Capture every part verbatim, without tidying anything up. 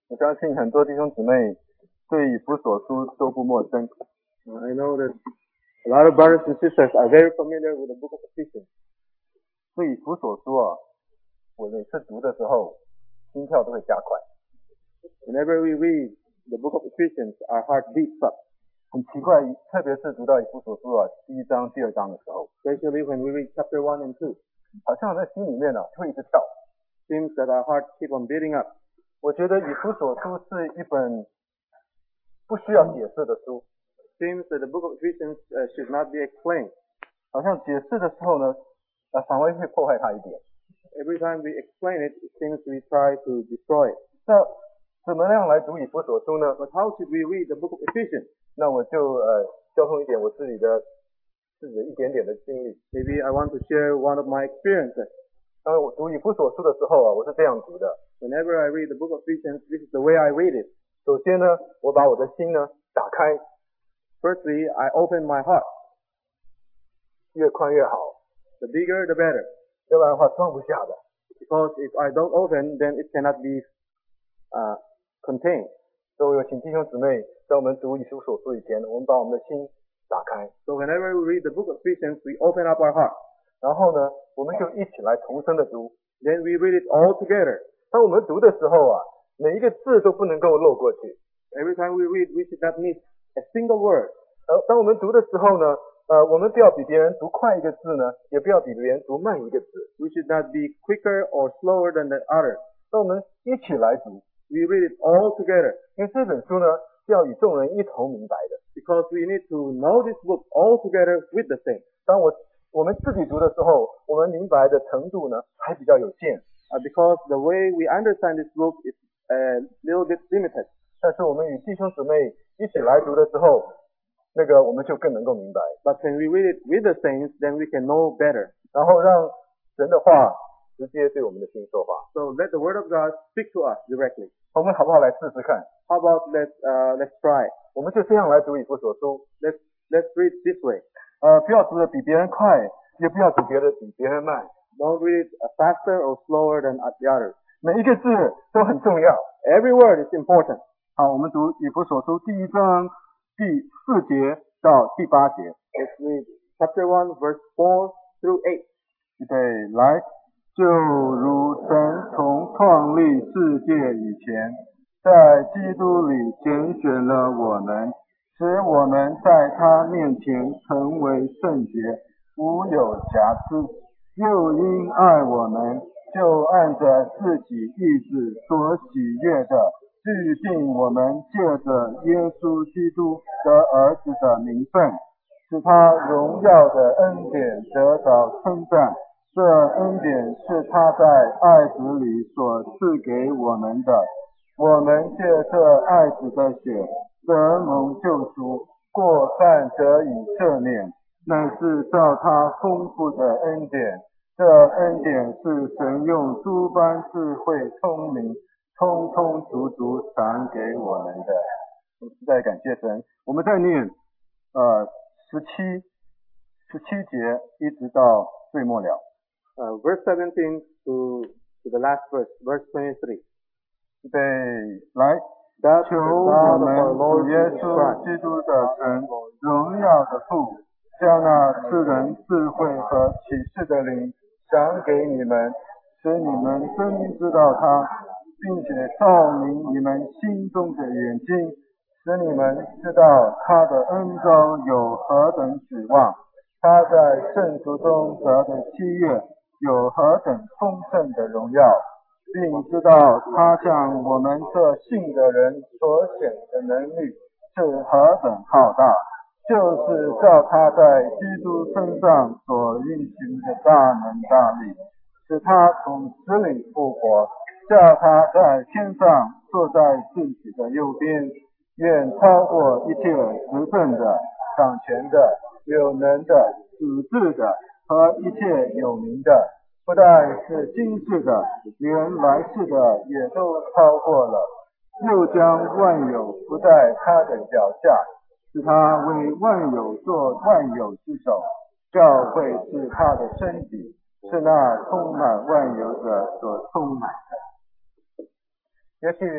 我相信很多弟兄姊妹对以弗所书都不陌生。 I know that a lot of brothers and sisters are very familiar with the book of Ephesians. 对以弗所书啊，我每次读的时候，心跳都会加快。 Whenever we read the book of Ephesians, our heart beats up. 很奇怪，特别是读到以弗所书啊第一章、第二章的时候， especially when we read chapter one and two, 好像在心里面呢、啊、会一直跳。 seems that our hearts keep on beating up. 我觉得以弗所书是一本不需要解释的书。 Seems that the book of Ephesians uh, should not be explained. 好像解释的时候呢，呃，反而会破坏它一点。 Every time we explain it, it seems we try to destroy it. 那怎么样来读以弗所书呢？ But how should we read the book of Ephesians? 那我就呃交通一点我自己的自己的一点点的经历。 Maybe I want to share one of my experiences. 当我读以弗所书的时候啊，我是这样读的。 Whenever I read the book of Ephesians, this is the way I read it. 首先呢，我把我的心呢打开。 Firstly, I open my heart. 越宽越好。 The bigger, the better. 要不然的话装不下的。 Because if I don't open, then it cannot be uh, contained. 所以我请弟兄姊妹，在我们读以弗所书以前，我们把我们的心打开。 So whenever we read the book of Ephesians, we open up our heart. 然后呢，我们就一起来同声的读。 Then we read it all together. 当我们读的时候啊，每一个字都不能够漏过去。 Every time we read, we should not miss a single word. 而当我们读的时候呢，呃，我们不要比别人读快一个字呢，也不要比别人读慢一个字。 We should not be quicker or slower than the other. 那我们一起来读。 We read it all together. 因为这本书呢，是要与众人一同明白的。 Because we need to know this book all together with the saints. 当我我们自己读的时候，我们明白的程度呢，还比较有限。 Uh, because the way we understand this book is a little bit limited. 但是我们与弟兄姊妹一起来读的时候，那个我们就更能够明白。 But when we read it with the saints, then we can know better. 然后让神的话直接对我们的心说话。 So let the word of God speak to us directly. 我们好不好来试试看？ How about let's uh, let's try? 我们就这样来读以弗所书。 Let's let's read this way. 呃，不要读的比别人快，也不要读别的比别人慢。 Don't read it faster or slower than the others. 每一个字都很重要。 Every word is important. 好，我们读以弗所书第一章第四节到第八节。 Let's read chapter one, verse four through eight. 预备，来。就如神从创立世界以前，在基督里拣选了我们，使我们在他面前成为圣洁，无有瑕疵。又因爱我们，就按着自己意志所喜悦的，预定我们借着耶稣基督得儿子的名分，使他荣耀的恩典得到称赞。这恩典是他在爱子里所赐给我们的，我们借这爱子的血得蒙救赎，过犯得以赦免，乃是照他丰富的恩典。这恩典是神用诸般智慧聪明充充足足赏给我们的。我实在感谢神。我们再念呃十七十七节一直到最末了。 Uh, verse seventeen to, to the last verse, verse twenty-three. 预备，来，求我们主耶稣基督的神，荣耀的父，将那赐人智慧和启示的灵赏给你们，使你们真知道他，并且照明你们心中的眼睛，使你们知道他的恩膏有何等指望，他在圣徒中得的喜悦有何等丰盛的荣耀，并知道他向我们这信的人所显的能力是何等浩大，就是照他在基督身上所运行的大能大力，使他从死里复活，叫他在天上坐在自己的右边，愿超过一切执政的、掌权的、有能的、主治的和一切有名的，不但是今世的，连来世的也都超过了，又将万有不在他的脚下，使他为万有做万有之首。教会是他的身体，是那充满万有者所充满的。也许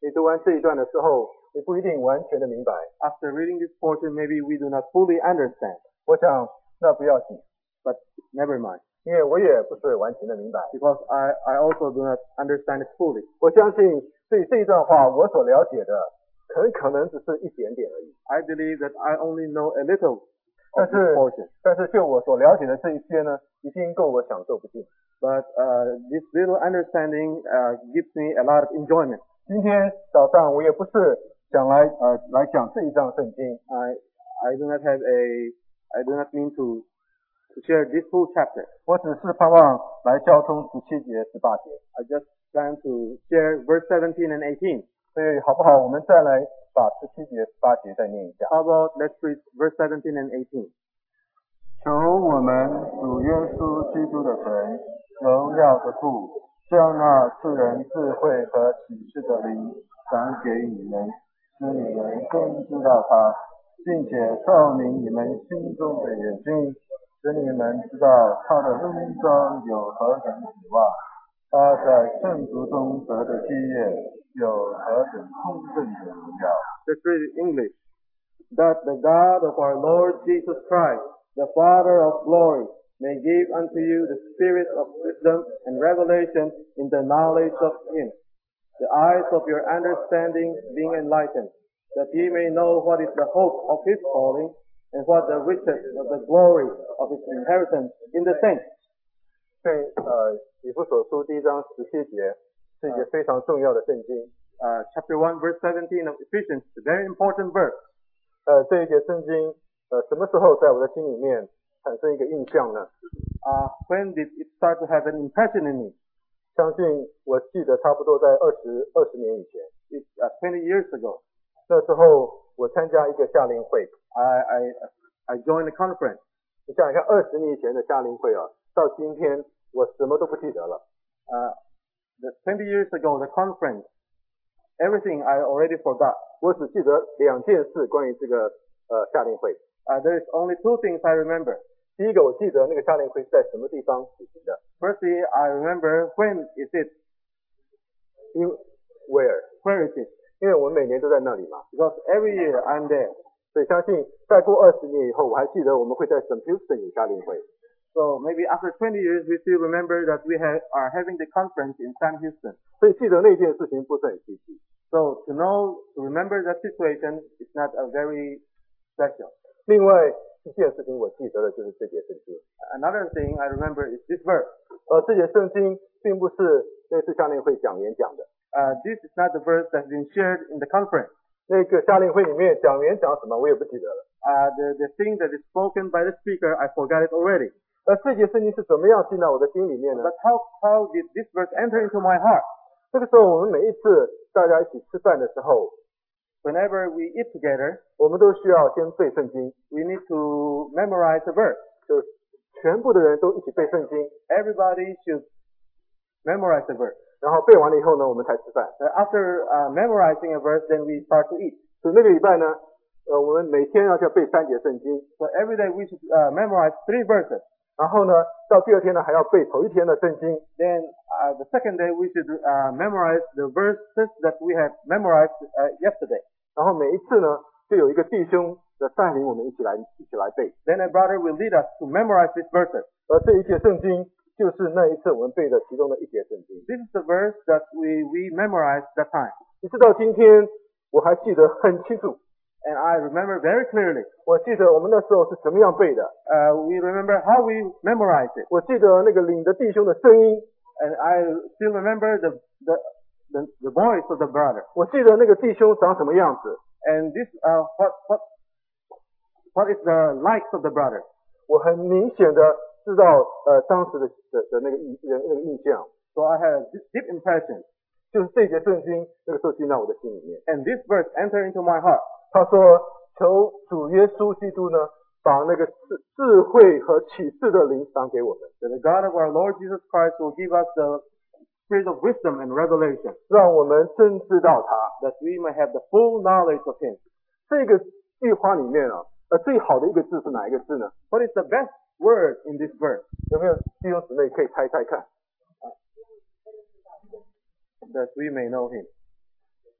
你读完这一段的时候，你不一定完全的明白。 After reading this portion, maybe we do not fully understand. 我想那不要紧， But never mind, 因为我也不是完全的明白。 because I, I also do not understand it fully. 我相信对这一段话我所了解的，很可能只是一点点而已。 I believe that I only know a little 但 of this 是 portion. 但是就我所了解的这一些呢，已经够我享受不尽。 But uh, this little understanding uh, gives me a lot of enjoyment. 今天早上我也不是想来呃来讲这一章圣经， I I do not have a I do not mean to to share this whole chapter. 我只是盼望来交通十七节、十八节。 I just plan to share verse seventeen and eighteen. 所以好不好？我们再来把十七节、十八节再念一下。 How about let's read verse seventeen and eighteen. 求我们主耶稣基督的神，荣耀的父，将那赐人智慧和启示的灵赏给你们，使你们更知道他，并且照明你们心中的眼睛，使你们知道他的恩召有何等指望，他在圣徒中得的基业有何等丰盛的荣耀。 Let's read it in English. That the God of our Lord Jesus Christ, the Father of glory, may give unto you the spirit of wisdom and revelation in the knowledge of Him, the eyes of your understanding being enlightened, that ye may know what is the hope of His calling, and what the riches of the glory of His inheritance in the saints. 对，呃，以弗所书第一章十七节是一节非常重要的圣经。 Uh, chapter one, verse seventeen of Ephesians, a very important verse. 呃，这一节圣经，呃，什么时候在我的心里面产生一个印象呢？ Uh, when did it start to have an impression in me? 相信我记得差不多在二十二十年以前， It's uh, twenty years ago. 那时候我参加一个夏令会。 I, I, I joined a conference. 你想想看，二十年以前的夏令会啊，到今天我什么都不记得了。 Uh, the twenty years ago, the conference, everything I already forgot. 我只记得两件事关于这个呃夏令会。 Uh, there is only two things I remember. 第一个，我记得那个夏令会是在什么地方举行的 Firstly, I remember when is it, 因 where， where is it? 因为我们每年都在那里嘛， Because every year I'm there. 所以相信再过二十年以后，我还记得我们会在 Saint Houston 有夏令会。 So maybe after twenty years, we still remember that we have, are having the conference in San Houston. 所以记得那件事情不是很稀奇。 So to know, to remember that situation is not a very special. 另外一件事情我记得的就是这节圣经。 Another thing I remember is this verse. 呃，这节圣经并不是那次夏令会讲员讲的， Uh, this is not the verse that's been shared in the conference. 那个夏令会里面讲员讲什么我也不记得了。 Uh, the, the thing that is spoken by the speaker, I forgot it already. 而这节圣经是怎么样进到我的心里面呢？ But how, how did this verse enter into my heart? 这个时候我们每一次大家一起吃饭的时候， Whenever we eat together, 我们都需要先背圣经， we need to memorize the verse. 就是全部的人都一起背圣经， Everybody should memorize the verse. 然后背完了以后呢，我们才吃饭。 Uh, after uh, memorizing a verse, then we start to eat. 所以那个礼拜呢，呃，我们每天要要背三节圣经， So every day we should uh, memorize three verses. 然后呢，到第二天呢还要背头一天的圣经， Then uh, the second day we should uh, memorize the verses that we have memorized uh, yesterday. 然后每一次呢，就有一个弟兄的带领我们一起来一起来背。 Then a brother will lead us to memorize these verses. 而这一节圣经就是那一次我们背的其中的一节圣经。 This is the verse that we, we memorized that time. 一直到今天，我还记得很清楚。 And I remember very clearly. 我记得我们那时候是怎么样背的， Uh, we remember how we memorized it. 我记得那个领的弟兄的声音， And I still remember the, the, the, the voice of the brother. 我记得那个弟兄长什么样子， And this, uh, what, what, what is the likes of the brother? 我很明显的知道呃当时的的的那个印那个印象， So I had a deep impression. 就是这节圣经那个时候进到我的心里面。 And this verse entered into my heart. 他说：“求主耶稣基督呢，把那个智智慧和启示的灵赏给我们， That the God of our Lord Jesus Christ will give us the spirit of wisdom and revelation, 让我们真知道他。 that we may have the full knowledge of Him. ” 这个句话里面啊，呃，最好的一个字是哪一个字呢？ What is the best word in this verse? 有没有弟兄姊妹可以猜猜看？ That we may know Him.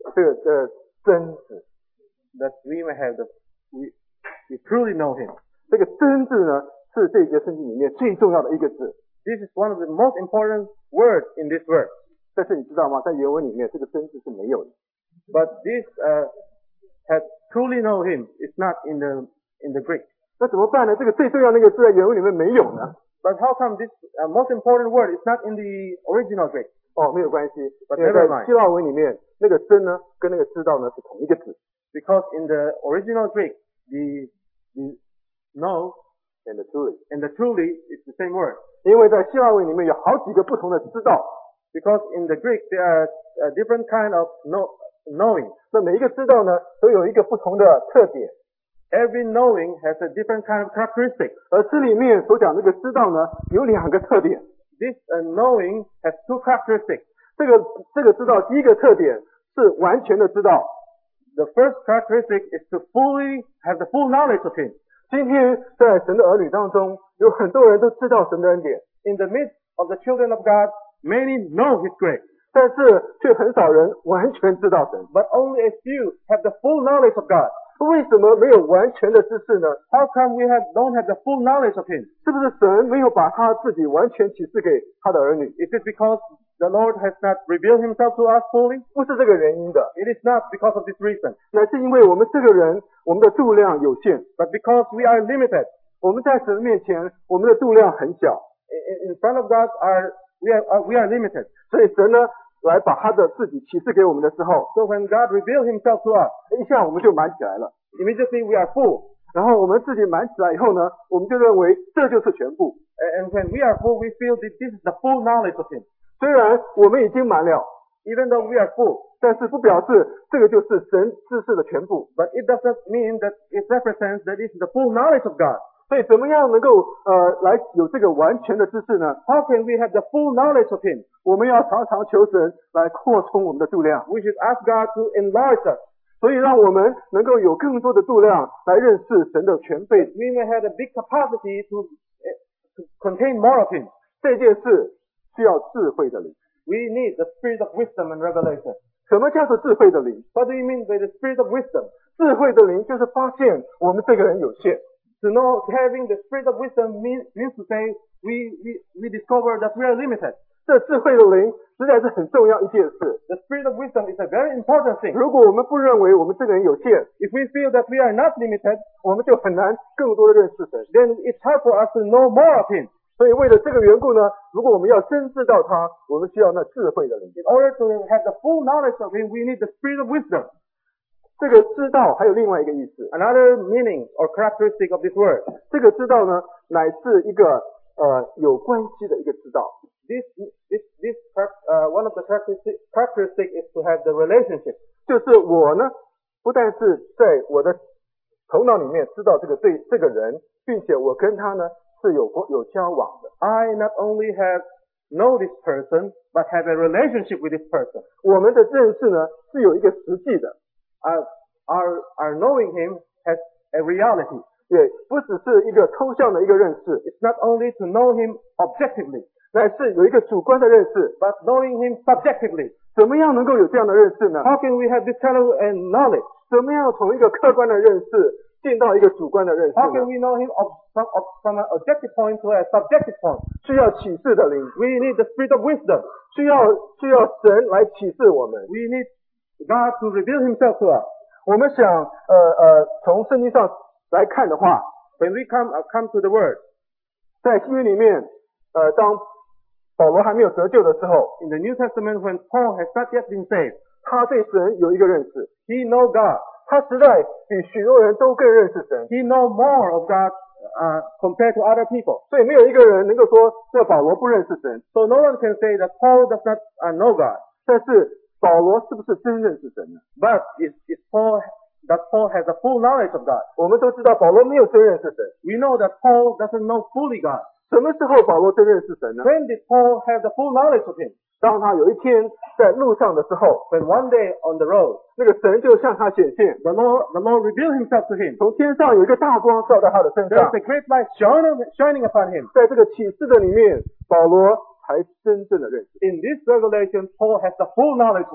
这个呃真子。 that we may have the, we, we truly know him. 这个真字呢，是这节圣经里面最重要的一个字。 This is one of the most important words in this verse. 但是你知道吗？在原文里面，这个真字是没有的。 But this uh, has truly know him is not in the in the Greek. 那怎么办呢？这个最重要的那个字在原文里面没有呢？ But how come this uh, most important word is not in the original Greek? 哦，没有关系， But 因为 never 在 mind. 希腊文里面，那个真呢跟那个知道呢是同一个字。 Because in the original Greek, the the know and the truly and the truly is the same word. 因为在希腊文里面有好几个不同的知道。 Because in the Greek there are a different kind of know, knowing. 那每一个知道呢，都有一个不同的特点。 Every knowing has a different kind of characteristic. 而这里面所讲这个知道呢，有两个特点。 This uh, knowing has two characteristics. 这个这个知道，第一个特点是完全的知道。 The first characteristic is to fully have the full knowledge of him. 今天在神的儿女当中，有很多人都知道神的恩典。 In the midst of the children of God, many know his grace. 但是却很少人完全知道神。 But only a few have the full knowledge of God. 为什么没有完全的知识呢？ How come we have don't have the full knowledge of him? 是不是神没有把他自己完全启示给他的儿女？ Is it because the Lord has not revealed himself to us fully? 不是这个原因的， It is not because of this reason, 乃是因为我们这个人，我们的度量有限， but because we are limited. 我们在神面前，我们的度量很小， In, in front of God, are we are uh, we are limited. 所以神呢，来把他的自己启示给我们的时候， So when God revealed himself to us, 一下我们就满起来了。 immediately we are full. 然后我们自己满起来以后呢，我们就认为这就是全部。 And when we are full, we feel that this is the full knowledge of him. 虽然我们已经满了， Even though we are full, 但是不表示这个就是神知识的全部。 but it doesn't mean that it represents that this is the full knowledge of God. 所以怎么样能够呃来有这个完全的知识呢？ How can we have the full knowledge of him? 我们要常常求神来扩充我们的度量， We should ask God to enlarge us. 所以让我们能够有更多的度量来认识神的全备。 We may have a big capacity to, to contain more of him. 这件事需要智慧的灵。 We need the spirit of wisdom and revelation. 什么叫做智慧的灵？ What do you mean by the spirit of wisdom? 智慧的灵就是发现我们这个人有限。 To know, having the spirit of wisdom means, means to say we, we, we discover that we are limited. 这智慧的灵实在是很重要一件事。 The spirit of wisdom is a very important thing. 如果我们不认为我们这个人有限， If we feel that we are not limited, 我们就很难更多的认识神。 then it's hard for us to know more of him. 所以为了这个缘故呢，如果我们要真知道他，我们需要那智慧的灵。 In order to have the full knowledge of him, we need the spirit of wisdom. 这个知道还有另外一个意思， Another meaning or characteristic of this word. 这个知道呢，乃是一个呃有关系的一个知道。 This, this, this, uh, one of the characteristic, characteristic is to have the relationship. 就是我呢，不但是在我的头脑里面知道这个对这个人，并且我跟他呢是有有交往的。 I not only have know this person, but have a relationship with this person. 我们的认识呢是有一个实际的， Our, our, our knowing him has a reality. 对，不只是一个抽象的一个认识， It's not only to know him objectively, 乃是有一个主观的认识。 but knowing him subjectively. 怎么样能够有这样的认识呢？ How can we have this kind of uh, knowledge? 怎么样从一个客观的认识进到一个主观的认识 How can 呢？ we know him of, from, of, from an objective point to a subjective point? 需要启示的灵， We need the spirit of wisdom. 需要需要神来启示我们。 We need God to reveal himself to us. 我们想，呃呃，从圣经上来看的话， When we come, uh, come to the word, 在新约里面，呃，当保罗还没有得救的时候， in the New Testament when Paul has not yet been saved, 他对神有一个认识， he know God. 他实在比许多人都更认识神， He know more of God uh, compared to other people. 所以没有一个人能够说这保罗不认识神。 So no one can say that Paul does not uh, know God. 但是保罗是不是真认识神呢？ But is, is Paul, does Paul has a full knowledge of God? 我们都知道保罗没有真认识神。 We know that Paul doesn't know fully God. 什么时候保罗真认识神呢？ When did Paul have the full knowledge of him? 当他有一天在路上的时候， When one day on the road, 那个神就向他显现， the Lord, the Lord revealed himself to him. 从天上有一个大光照在他的身 There 上 is。a great light shining, shining upon him. 在这个启示的里面，保罗才真正的认识。 In this revelation, Paul has the full knowledge of him.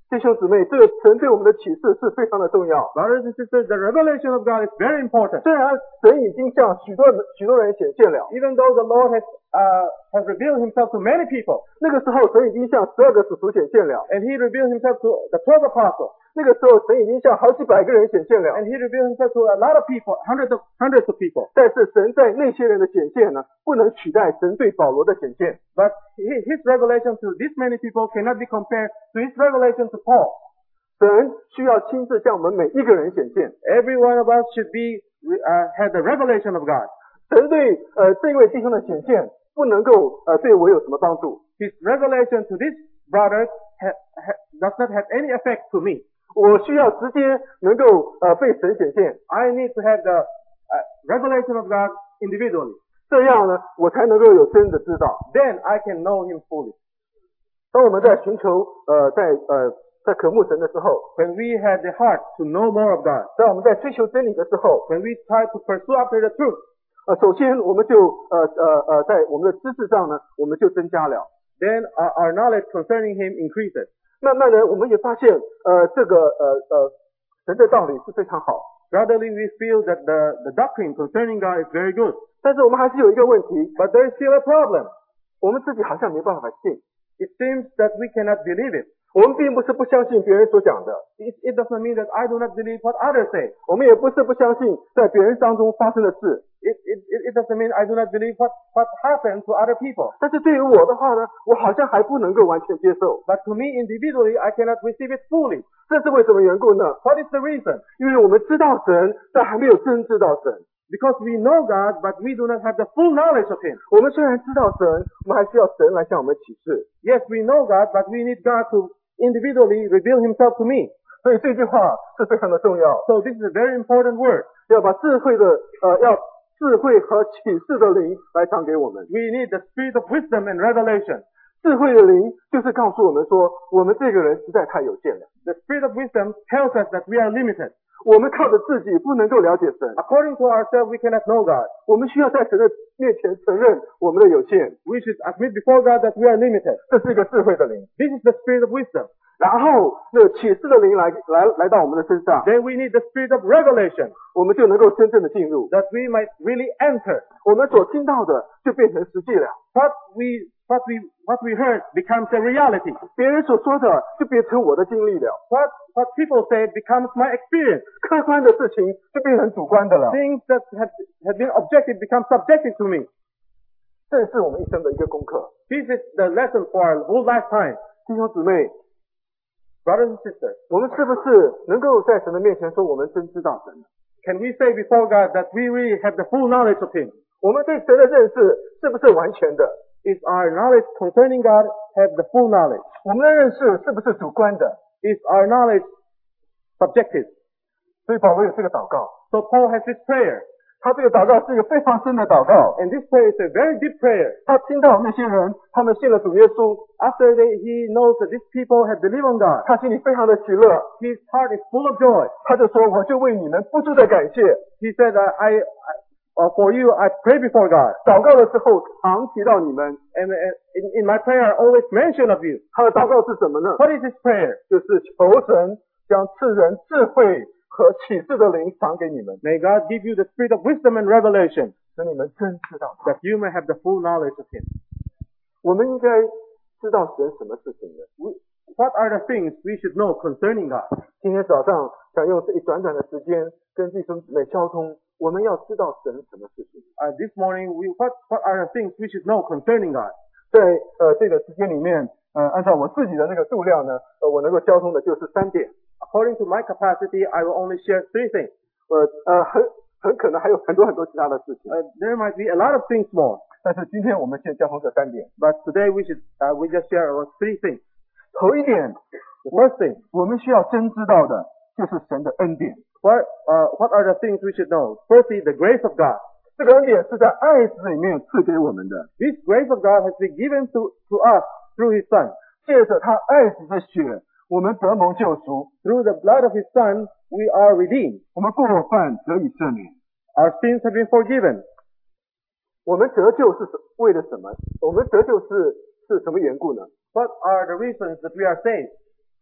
弟兄姊妹，这个神对我们的启示是非常的重要。 Brothers and sisters, the revelation of God is very important. 虽然神已经向许多人许多人显现了， Even though the Lord has uh, has revealed himself to many people, 那个时候神已经向十二个使徒显现了， and he revealed himself to the twelve apostles, 那个时候神已经向好几百个人显现了， and he revealed himself to a lot of people, hundreds of hundreds of people. 但是神在那些人的显现呢，不能取代神对保罗的显现。 But his his revelation to this many people cannot be compared to his revelation to Paul. 神需要亲自向我们每一个人显现。 Every one of us should be uh, had the revelation of God. 神对呃这位弟兄的显现不能够呃对我有什么帮助， His revelation to this brother ha, ha, does not have any effect to me. 我需要直接能够呃被神显现， I need to have the uh, revelation of God individually. 这样呢我才能够有真的知道。 Then I can know Him fully. 当我们在寻求呃在呃在渴慕神的时候， When we have the heart to know more of God, 在我们在追求真理的时候， when we try to pursue after the truth, 呃首先我们就呃呃呃在我们的知识上呢我们就增加了， then our, our knowledge concerning Him increases. 慢慢的我们也发现呃这个呃呃神的道理是非常好， Gradually we feel that the, the doctrine concerning God is very good. 但是我们还是有一个问题， But there is still a problem. 我们自己好像没办法信， It seems that we cannot believe it. 我们并不是不相信别人所讲的， It, it doesn't mean that I do not believe what others say. 我们也不是不相信在别人当中发生的事， It, it, it doesn't mean I do not believe what, what happened to other people. 但是对于我的话呢，我好像还不能够完全接受， But to me individually, I cannot receive it fully. 这是为什么缘故呢？ What is the reason? 因为我们知道神，但还没有真知道神。 Because we know God, but we do not have the full knowledge of Him. 我们虽然知道神，我们还需要神来向我们启示。 Yes, we know God, but we need God to individually reveal Himself to me. 所以这句话是非常的重要， So this is a very important word. 要把智慧的呃，要智慧和启示的灵来赏给我们。 We need the spirit of wisdom and revelation. 智慧的灵就是告诉我们说，我们这个人实在太有限了， The spirit of wisdom tells us that we are limited. 我们靠着自己不能够了解神， According to ourselves, we cannot know God. 我们需要在神的面前承认我们的有限， We should admit before God that we are limited. 这是一个智慧的灵。 This is the spirit of wisdom. 然后那个启示的灵来来来到我们的身上， Then we need the spirit of revelation, 我们就能够真正的进入， that we might really enter. 我们所听到的就变成实际了， What we what we what we heard becomes a reality. 别人所说的就变成我的经历了， What what people say becomes my experience. 客观的事情就变成主观的了。 Things that have, have been objective become subjective to me. 这是我们一生的一个功课。 This is the lesson for our whole lifetime. 弟兄姊妹， Brothers and sisters, 我们是不是能够在神的面前说我们真知道神？ can we say before God that we really have the full knowledge of Him? 我们对神的认识是不是完全的？ Is our knowledge concerning God have the full knowledge? 我们的认识是不是主观的？ Is our knowledge subjective? 所以保罗有这个祷告， So Paul has this prayer, 他这个祷告是一个非常深的祷告。 and this prayer is a very deep prayer. 他听到那些人他们信了主耶稣， After they, he knows that these people have believed on God, 他心里非常的喜乐， his heart is full of joy. 他就说：“我就为你们不住的感谢。 He said, I, I uh, for you I pray before God, ” 祷告的时候常提到你们。 and, and in, in my prayer I always mention of you. 他的祷告是什么呢？ What is his prayer? 就是求神将赐人智慧和启示的灵赏给你们， May God give you the spirit of wisdom and revelation, 使你们真知道他。 that you may have the full knowledge of Him. 我们应该知道神什么事情呢？ We, what are the things we should know concerning God? 今天早上想用这一短短的时间跟弟兄姊妹交通，我们要知道神什么事情。 Uh, this morning, we, what, what are the things we should know concerning God? 在呃这个时间里面，呃按照我自己的那个度量呢，呃我能够交通的就是三点。 According to my capacity, I will only share three things. 呃呃很很可能还有很多很多其他的事情， Uh, there might be a lot of things more, 但是今天我们先交通这三点。 but today we should uh, we just share about three things. 头一点， The first thing, 我们需要真知道的就是神的恩典。 what uh, what are the things we should know? Firstly, the grace of God. 这个恩典是在爱子里面赐给我们的， This grace of God has been given to to us through His Son. 借着他爱子的血，我们得蒙救赎， Through the blood of His Son, we are redeemed. 我们过犯得以赦免。 Our sins have been forgiven. 我们得救是什为了什么？我们得救是是什么缘故呢？ What are the reasons that we are saved?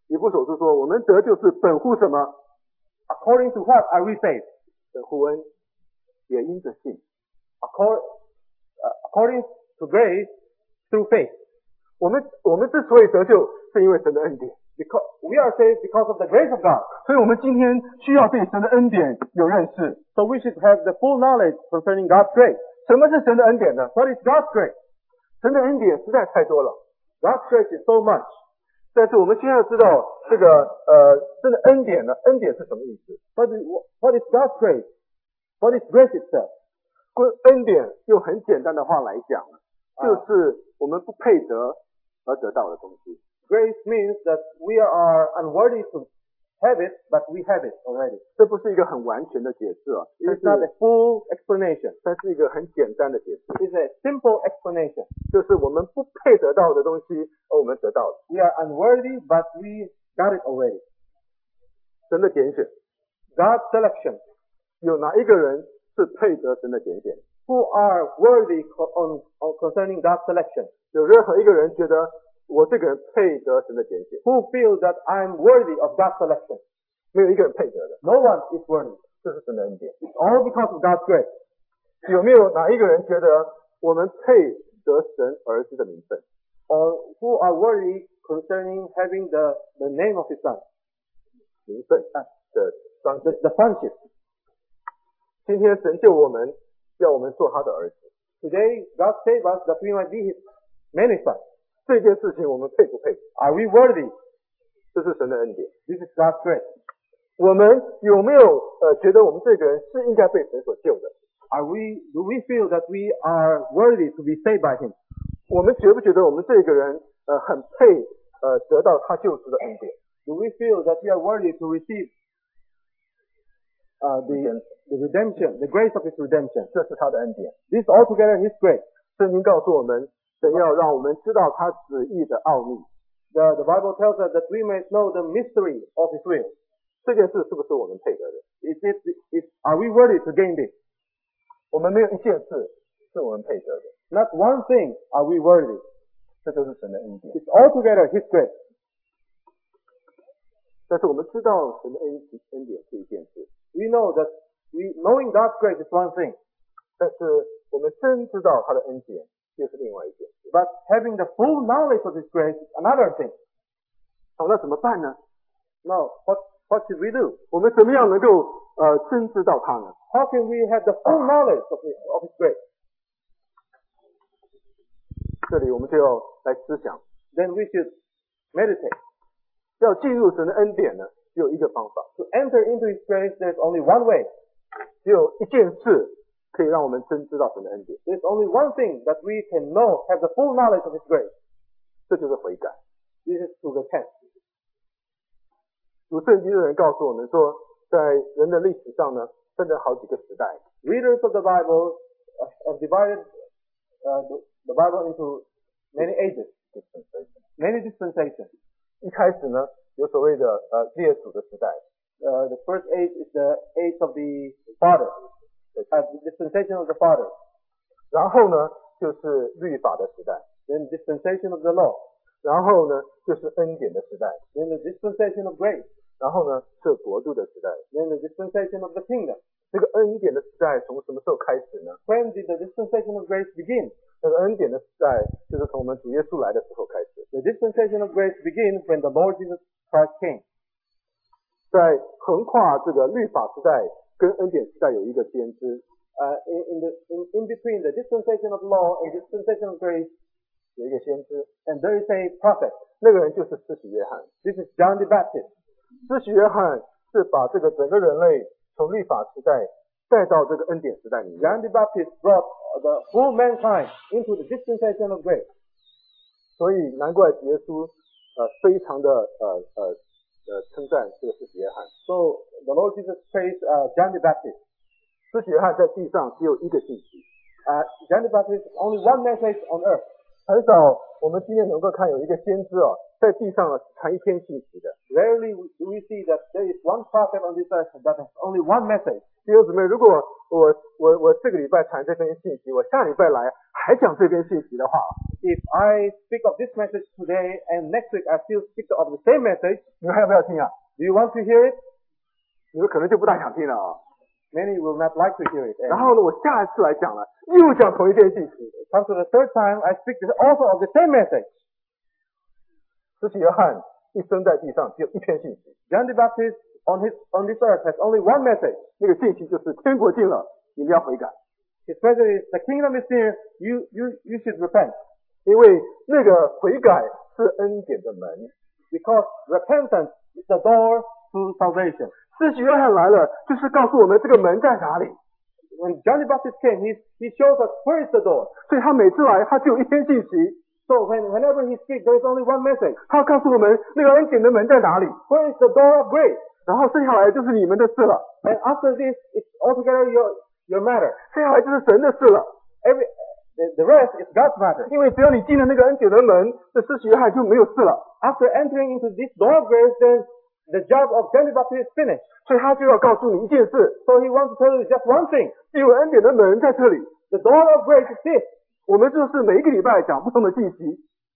以弗所书说，我们得救是本乎什么？ According to what are we saved? 本乎恩，也因着信。 According, uh, according to grace, through faith. 我们我们之所以得救，是因为神的恩典。 Because we are saved because of the grace of God. 所以我们今天需要对神的恩典有认识。 So we should have the full knowledge concerning God's grace. 什么是神的恩典呢？ What is God's grace? 神的恩典实在太多了。 God's grace is so much. 但是我们先要知道这个呃，神的恩典呢？恩典是什么意思？ What is, what is God's grace? What is grace itself? 关恩典用很简单的话来讲，就是我们不配得而得到的东西。 Grace means that we are unworthy to have it, but we have it already. 这不是一个很完全的解释啊， It is not a full explanation. 它是一个很简单的解释， It is a simple explanation. 就是我们不配得到的东西，而我们得到了。 We are unworthy, but we got it already. 神的拣选， God's selection. 有哪一个人是配得神的拣选？ Who are worthy co- on, on concerning God's selection? 有任何一个人觉得我这个人配得神的拣选？ Who feel that I'm worthy of God's selection? 没有一个人配得的， No one is worthy. 这是神的恩典。 It's all because of God's grace. 有没有哪一个人觉得我们配得神儿子的名分？ Or who are worthy concerning having the, the name of His Son? 名分的双 The, the sonship. 今天神救我们，要我们做他的儿子。 Today, God saved us that we might be His many sons. 这件事情我们配不配？ Are we worthy? 这是神的恩典。 This is God's grace. 我们有没有呃觉得我们这个人是应该被神所救的？ Are we, do we feel that we are worthy to be saved by Him? 我们觉不觉得我们这个人呃很配呃得到他救赎的恩典？ Do we feel that we are worthy to receive uh, the, the redemption, the grace of His redemption? 这是他的恩典。 This is altogether His grace. 圣经告诉我们，神要让我们知道他旨意的奥秘。 The, the Bible tells us that we may know the mystery of His will. 这件事是不是我们配得的？ Is it, is, are we worthy to gain this? 我们没有一件事是我们配得的， Not one thing are we worthy. 这就是神的恩典。 It's altogether His grace. 但是我们知道神的恩恩典是一件事， We know that we, knowing God's grace is one thing, 但是我们真知道他的恩典又是另外一件事。 but having the full knowledge of His grace is another thing. 好，那怎么办呢？ Now, what, what should we do? 我们怎么样能够呃真知道他呢？ How can we have the full knowledge of His, of His grace? 这里我们就要来思想， Then we should meditate. 要进入神的恩典呢，只有一个方法， To enter into His grace, there's only one way. 只有一件事可以让我们真知道神的恩典， There's only one thing that we can know, have the full knowledge of His grace. 这就是悔改。 This is to repent. 读圣经的人告诉我们说，在人的历史上呢，分成好几个时代。 Readers of the Bible uh, have divided uh, the, the Bible into many ages, many dispensations. 一开始呢，有所谓的呃列祖的时代， Uh, the first age is the age of the Father, uh, the dispensation of the Father. 然后呢就是律法的时代， Then dispensation of the law. 然后呢就是恩典的时代， Then the dispensation of grace. 然后呢是国度的时代。 Then the dispensation of the kingdom. 这个恩典的时代从什么时候开始呢？ When did the dispensation of grace begin? 这个恩典的时代就是从我们主耶稣来的时候开始。 The dispensation of grace begins when the Lord Jesus Christ came. 在横跨这个律法时代跟恩典时代有一个先知， Uh, in, in, the, in, in between the dispensation of law and dispensation of grace, 有一个先知， and there is a prophet. 那个人就是施洗约翰。 This is John the Baptist. 施洗约翰是把这个整个人类从律法时代带到这个恩典时代里面。 John the Baptist brought the whole mankind into the dispensation of grace. 所以难怪主耶稣呃非常的呃呃呃称赞这个施洗约翰。 So the Lord Jesus praised uh, John the Baptist. 施洗约翰在地上只有一个信息， Uh, John the Baptist only one message on earth. 很少我们今天能够看有一个先知哦在地上啊传一篇信息的。 Rarely do we see that there is one prophet on this earth that has only one message. 弟兄姊妹，如果我我我这个礼拜传这篇信息，我下礼拜来还讲这篇信息的话， if I speak of this message today and next week I still speak of the same message, 你们还要不要听啊？ do you want to hear it? 你们可能就不大想听了啊。 Many will not like to hear it. 然后呢，我下一次来讲了，又讲同一件信息。 Come to the third time, I speak this also of the same message. 施洗约翰一生在地上只有一篇信息， John the Baptist on his on this earth has only one message. 那个信息就是天国近了，你们要悔改。 His message is the kingdom is near. You you you should repent. 因为那个悔改是恩典的门， Because repentance is the door to salvation. 施洗约翰来了，就是告诉我们这个门在哪里。 When John the Baptist came, he he shows us where is the door. 所以他每次来，他只有一篇信息， So when whenever he speaks, there is only one message. 他要告诉我们那个恩典的门在哪里。 Where is the door of grace? 然后剩下来就是你们的事了， And after this, it's altogether your your matter. 剩下来就是神的事了。 Every the, the rest is God's matter. 因为只要你进了那个恩典的门，这施洗约翰就没有事了。 After entering into this door of grace, then the job of John the Baptist is finished. 所以他就要告诉你一件事， So he wants to tell you just one thing. 因为恩典的门在这里。 The door of grace is this. 我们就是每一个礼拜讲不同的信息。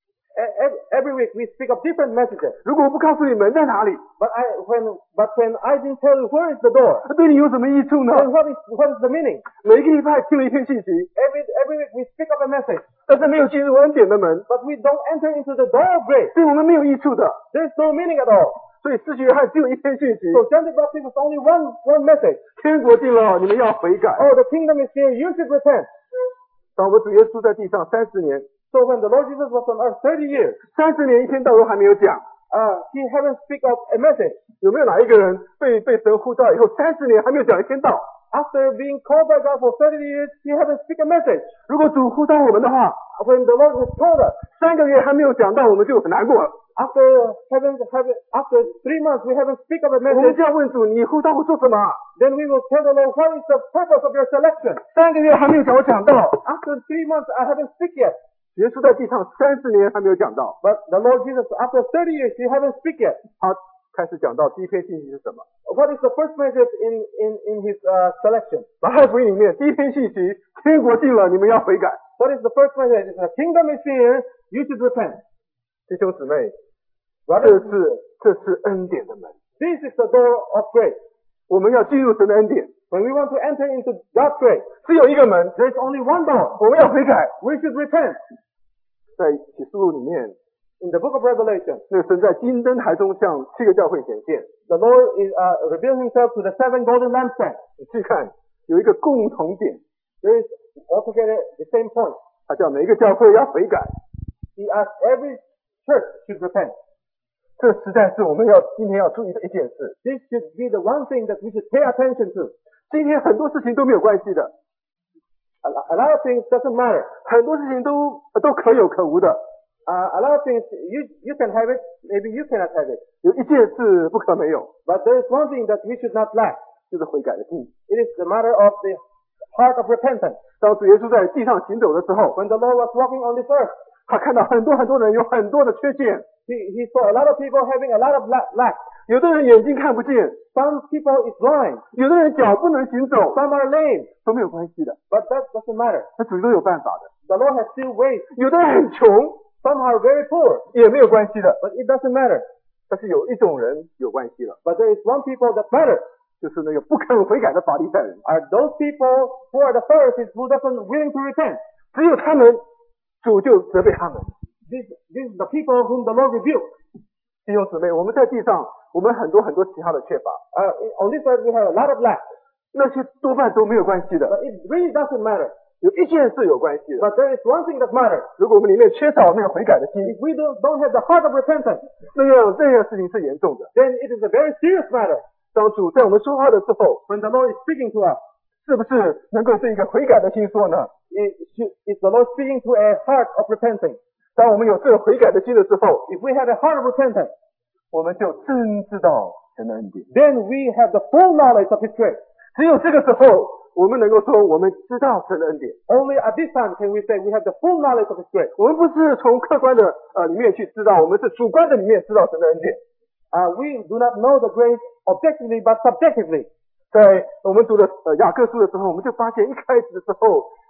Every, every week we speak of different messages. 如果我不告诉你门在哪里， But I when but when I didn't tell you where is the door, 对你有什么益处呢？ then what is what is the meaning? 每一个礼拜听了一篇信息， Every every week we speak of a message, 但是没有进入恩典的门， but we don't enter into the door of grace. 对我们没有益处的。 There's no meaning at all. 所以施洗约翰只有一篇信息， So John the Baptist has only one one message. 天国近了，你们要悔改。 Oh, the kingdom is near. You should repent. 当我们主耶稣在地上三十年， So when the Lord Jesus was on earth thirty years, 三十年一篇道都还没有讲， uh, he haven't speak of a message. 有没有哪一个人被被神呼召以后三十年还没有讲一篇道？ After being called by God for thirty years, he haven't speak a message. 如果主呼召我们的话， When the Lord has told us, 三个月还没有讲到，我们就很难过了。 after having, having after three months we haven't speak of a 我们 message, 就要问主，你呼召我做什么？ then we will tell the Lord what is the purpose of your selection. 三个月还没有讲，我讲到， After three months I haven't speak yet. 耶稣在地上三十年还没有讲到， But the Lord Jesus, after thirty years, he haven't speak yet. 他开始讲到第一篇信息是什么？ What is the first message in, in, in his uh, selection? 马太福音里面第一篇信息，天国近了，你们要悔改。 What is the first message? The kingdom is here, you should repent. 弟兄姊妹，这 Brothers, 是这是恩典的门， this is the door of grace. 我们要进入神的恩典， When we want to enter into God's grace, 只有一个门， there is only one door. 我们要悔改。 We should repent. 在启示录里面， In the book of Revelation, 那个神在金灯台中向七个教会显现， the Lord is uh, revealed himself to the seven golden lampstands. 你去看有一个共同点， There is altogether the same point. 他叫每一个教会要悔改。 He asked every church should repent. 这实在是我们要今天要注意的一件事。 This should be the one thing that we should pay attention to. 今天很多事情都没有关系的， A, a lot of things doesn't matter. 很多事情都都可有可无的。 Uh, a lot of things you you can have it, maybe you cannot have it. 有一件事不可没有， But there is one thing that we should not lack. 就是悔改的心。 It is the matter of the heart of repentance. 当主耶稣在地上行走的时候， When the Lord was walking on this earth, 他看到很多很多人有很多的缺陷， he, he saw a lot of people having a lot of la- lack. 有的人眼睛看不见， Some people is blind. 有的人脚不能行走， Some are lame. 都没有关系的， But that doesn't matter. 那主都有办法的。 The Lord has still ways. 有的人很穷， Some are very poor. 也没有关系的。 But it doesn't matter. 但是有一种人有关系了， But there is one people that matters. 就是那个不肯悔改的法利赛人， Are those people who are the Pharisees who doesn't willing to repent. 只有他们，主就责备他们。 This, this is the people whom the Lord rebuked. 弟兄姊妹，我们在地上，我们很多很多其他的缺乏， Uh, on this earth we have a lot of lack. 那些多半都没有关系的。 But it really doesn't matter. 有一件事有关系的， But there is one thing that matters. 如果我们里面缺少那个悔改的心， If we don't, don't have the heart of repentance, 那样这件事情是严重的。 then it is a very serious matter. 当主在我们说话的时候， When the Lord is speaking to us, 是不是能够是一个悔改的心说呢？ is, is the Lord speaking to a heart of repenting? 当我们有这个悔改的心的时候， If we have a heart of repentance, 我们就真知道神的恩典。 then we have the full knowledge of His grace. 只有这个时候，我们能够说我们知道神的恩典。 Only at this time can we say we have the full knowledge of His grace. 我们不是从客观的呃里面去知道，我们是主观的里面知道神的恩典。 Uh, we do not know the grace objectively, but subjectively. 在我们读的呃雅各书的时候，我们就发现一开始的时候，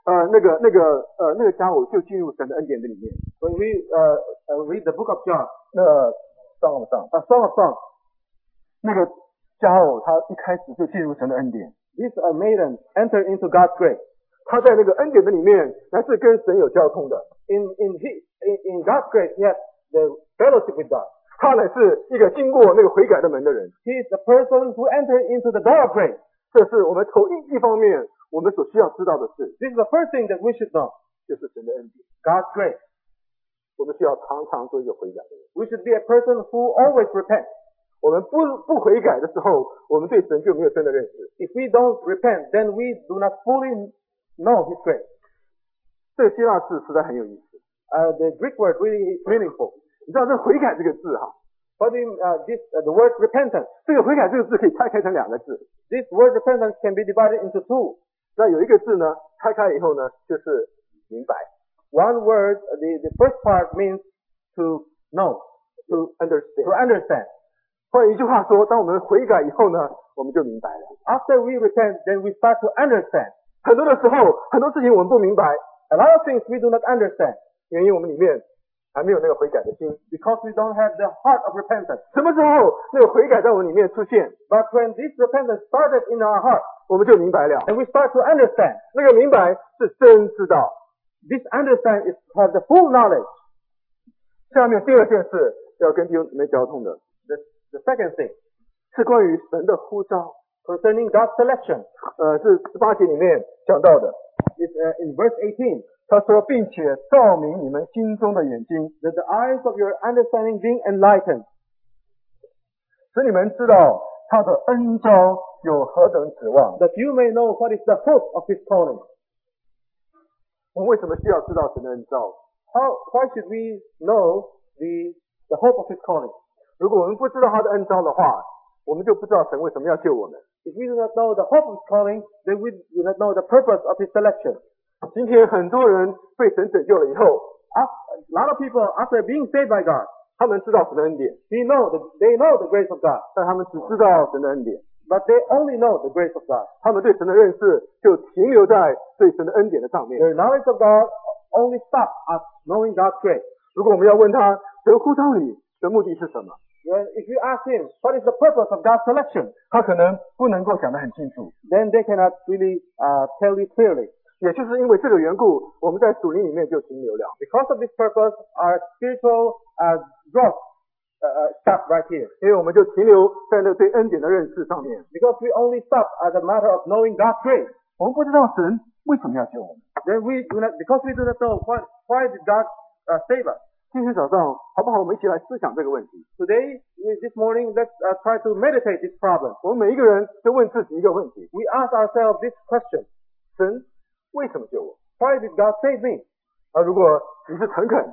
呃那个那个呃那个家伙就进入神的恩典的里面。 When we uh, uh, read the book of John, 那 Song of Song a Song of Songs, 那个家伙他一开始就进入神的恩典， this uh, maiden entered into God's grace. 他在那个恩典的里面乃是跟神有交通的， In in his in, in God's grace, he has the fellowship with God. 他乃是一个经过那个悔改的门的人。 He is the person who entered into the door of grace. 这是我们头一一方面我们所需要知道的事， This is the first thing that we should know. 就是神的恩典。 God's grace. 我们需要常常做一个悔改的人。 We should be a person who always repents. 我们不不悔改的时候，我们对神就没有真的认识。 If we don't repent, then we do not fully know His grace. 这个希腊字实在很有意思。 Uh, the Greek word really is meaningful. 你知道这悔改这个字哈， But in uh, this, uh, the word repentance, 这个悔改这个字可以拆开成两个字。 this word repentance can be divided into two. 那有一个字呢，拆开以后呢，就是明白 One word, uh, the, the first part means to know, to ，understand。 to understand. 换一句话说，当我们悔改以后呢，我们就明白了。 After we repent, then we start to understand. 很多的时候，很多事情我们不明白， A lot of things we do not understand 原因我们里面还没有那个悔改的心。 because we don't have the heart of repentance. 什么时候那个悔改在我们里面出现， But when this repentance started in our heart, 我们就明白了。 and we start to understand, 那个明白是真知道。 this understand is to have the full knowledge. 下面第二件事要跟弟兄姊妹交通的， The, the second thing, 是关于神的呼召。 concerning God's selection, 呃，是十八节里面讲到的。 is uh, in verse eighteen, 他说，并且照明你们心中的眼睛， that the eyes of your understanding being enlightened, 使你们知道他的恩召有何等指望。 that you may know what is the hope of His calling. 我们为什么需要知道神的恩召？ How, why should we know the, the hope of His calling? 如果我们不知道他的恩召的话，我们就不知道神为什么要救我们。 If we do not know the hope of His calling, then we do not know the purpose of His selection. 今天很多人被神拯救了以后， A lot of people, after being saved by God, 他们知道神的恩典， they know the, they know the grace of God, 但他们只知道神的恩典， but they only know the grace of God. 他们对神的认识就停留在对神的恩典的上面。 Their knowledge of God only stops at knowing God's grace. 如果我们要问他神呼召你的目的是什么， When, if you ask him, what is the purpose of God's selection? 他可能不能够讲得很清楚。 Then they cannot really uh, tell you clearly. 也就是因为这个缘故，我们在属灵里面就停留了。 Because of this purpose, our spiritual uh, growth uh, uh, stops right here. 因为我们就停留在那对恩典的认识上面， Because we only stop as a matter of knowing God's grace. 我们不知道神为什么要救我们。 Then we do not, because we do not know what, why did God uh, save us. 今天早上好不好？我们一起来思想这个问题。 Today, this morning, let's uh, try to meditate this problem. 我们每一个人都问自己一个问题： We ask ourselves this question: 神为什么救我？ Why did God save me? 啊，如果你是诚恳，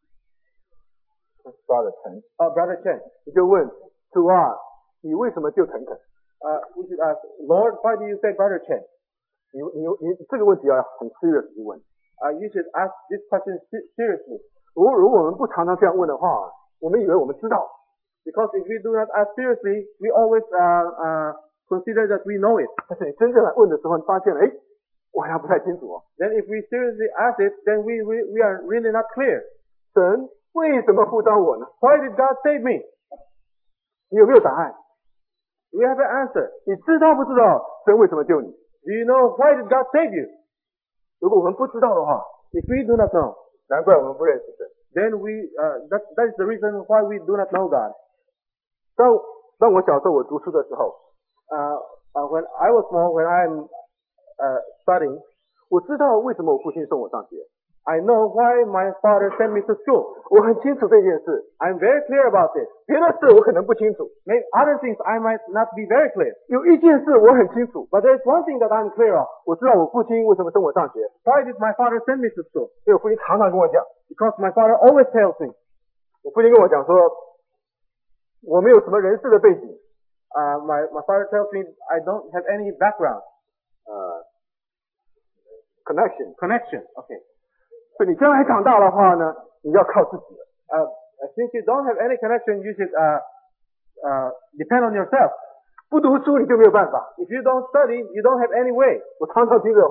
发的诚， Uh, Brother Chen, 你就问主啊，你为什么救诚恳？ uh, we should ask, Lord, why do you save Brother Chen? 你你你这个问题要很 serious 地问。 Uh, you should ask this question se- seriously. 如果如果我们不常常这样问的话，我们以为我们知道， Because if we do not ask seriously, we always uh, uh, consider that we know it. 但是你真正来问的时候，你发现哎，我好像不太清楚哦。 Then if we seriously ask it, then we, we, we are really not clear. 神为什么呼召我呢？ Why did God save me? 你有没有答案？ We have an answer. 你知道不知道神为什么救你？ Do you know why did God save you? 如果我们不知道的话， If we do not know, 难怪我们不认识神。 then we, uh, that, that is the reason why we do not know God. 当当我小时候我读书的时候， Uh, uh, when I was small, when I'm uh, studying, 我知道为什么我父亲送我上学， I know why my father sent me to school. 我很清楚这件事。 I'm very clear about this. 别的事我可能不清楚， Maybe other things I might not be very clear. 有一件事我很清楚， But there's one thing that I'm clear of. 我知道我父亲为什么送我上学， Why did my father send me to school? 因为我父亲常常跟我讲， Because my father always tells me. 我父亲跟我讲说，我没有什么人事的背景， Uh, my, my father tells me I don't have any background, 呃 ，connection， connection. Okay. 所以你将来长大的话呢，你要靠自己了。 Uh, since you don't have any connection, you should uh, uh, depend on yourself. 不读书你就没有办法。 If you don't study, you don't have any way. 我常常听这话的，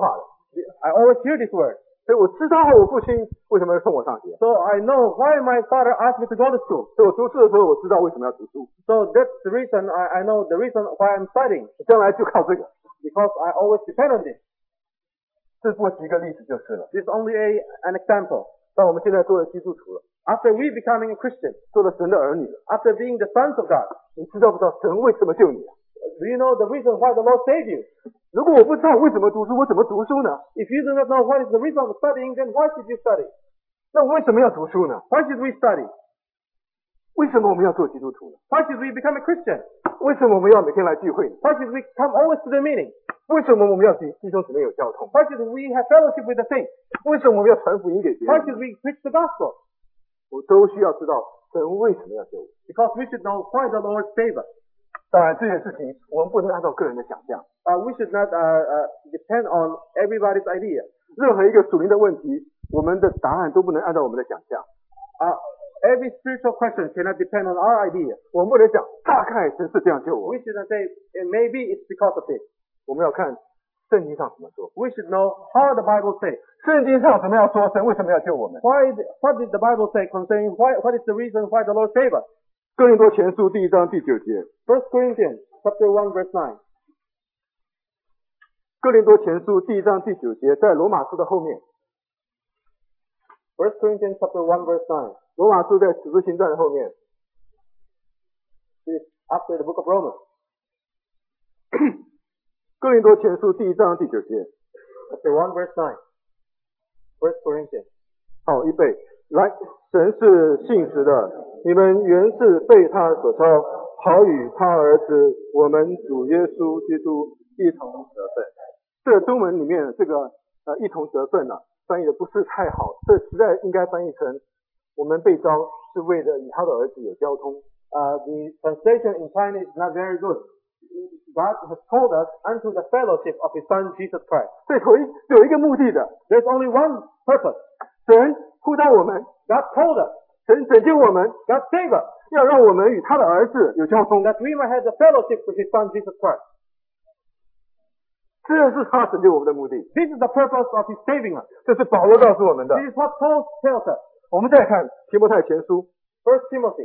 I always hear this word. 所以我知道我父亲为什么要送我上学。 So I know why my father asked me to go to school. 所以我读书的时候，我知道为什么要读书。 So that's the reason I, I know the reason why I'm studying. 将来就靠这个。 Because I always depend on this. 这过举一个例子就是了。 This is only a, an example. 当我们现在做了基督徒了， After we becoming a Christian, 做了神的儿女了， after being the sons of God, 你知道不知道神为什么救你啊？ do you know the reason why the Lord saved you? 如果我不知道为什么读书，我怎么读书呢？ If you do not know what is the reason of studying, then why should you study? 那我为什么要读书呢？ Why should we study? 为什么我们要做基督徒呢？ Why should we become a Christian? 为什么我们要每天来聚会呢？ Why should we come always to the meeting? 为什么我们要与弟兄姊妹有交通？ Why should we have fellowship with the saints? 为什么我们要传福音给别 Why 人？ should we preach the gospel? 我都需要知道神为什么要救我。 Because we should know why the Lord saved us. 当然，这件事情我们不能按照个人的想象， Uh, we should not uh, uh, depend on everybody's idea. 任何一个属灵的问题，我们的答案都不能按照我们的想象。 Uh, every spiritual question cannot depend on our idea. 我们不能讲大概神是这样救我 We，should not say, "Eh, maybe it's because of this." 我们要看圣经上怎么说。 We should know how the Bible says. 圣经上怎么样说神为什么要救我们？ Why? The, what did the Bible say concerning why? What is the reason why the Lord saved us? 哥林多前书第一章第九节， First Corinthians chapter one verse nine. 哥林多前书第一章第九节，在罗马书的后面， First Corinthians chapter one verse nine. 罗马书在使徒行传的后面， This is after the book of Romans. 哥林多前书第一章第九节， Chapter one verse nine. First Corinthians. 好，预备，来，神是信实的，你们原是被他所招，好与他儿子我们主耶稣基督一同得分。这个中文里面这个呃一同得分呢、啊，翻译的不是太好，这实在应该翻译成我们被招是为了与他的儿子有交通。 Uh, the translation in Chinese is not very good. God has called us unto the fellowship of His Son Jesus Christ. 这有一有一个目的的， There's only one purpose. 神呼召我们， God called us. 神拯救我们， God saved us. 要让我们与他的儿子有交通。 That we might have the fellowship with His Son Jesus Christ. 这是他拯救我们的目的， This is the purpose of His saving us. 这是保罗告诉我们的。 This is what Paul tells us. 我们再看提摩太前书， First Timothy.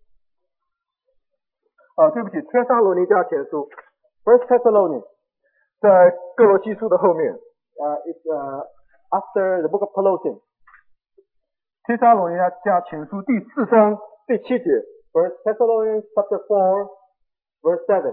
啊，对不起，帖撒罗尼迦前书， First Thessalonians. 在哥罗西书的后面， Uh, it's uh, after the book of Colossians. 帖撒罗尼迦前书第四章第七节， First Thessalonians chapter four, verse seven.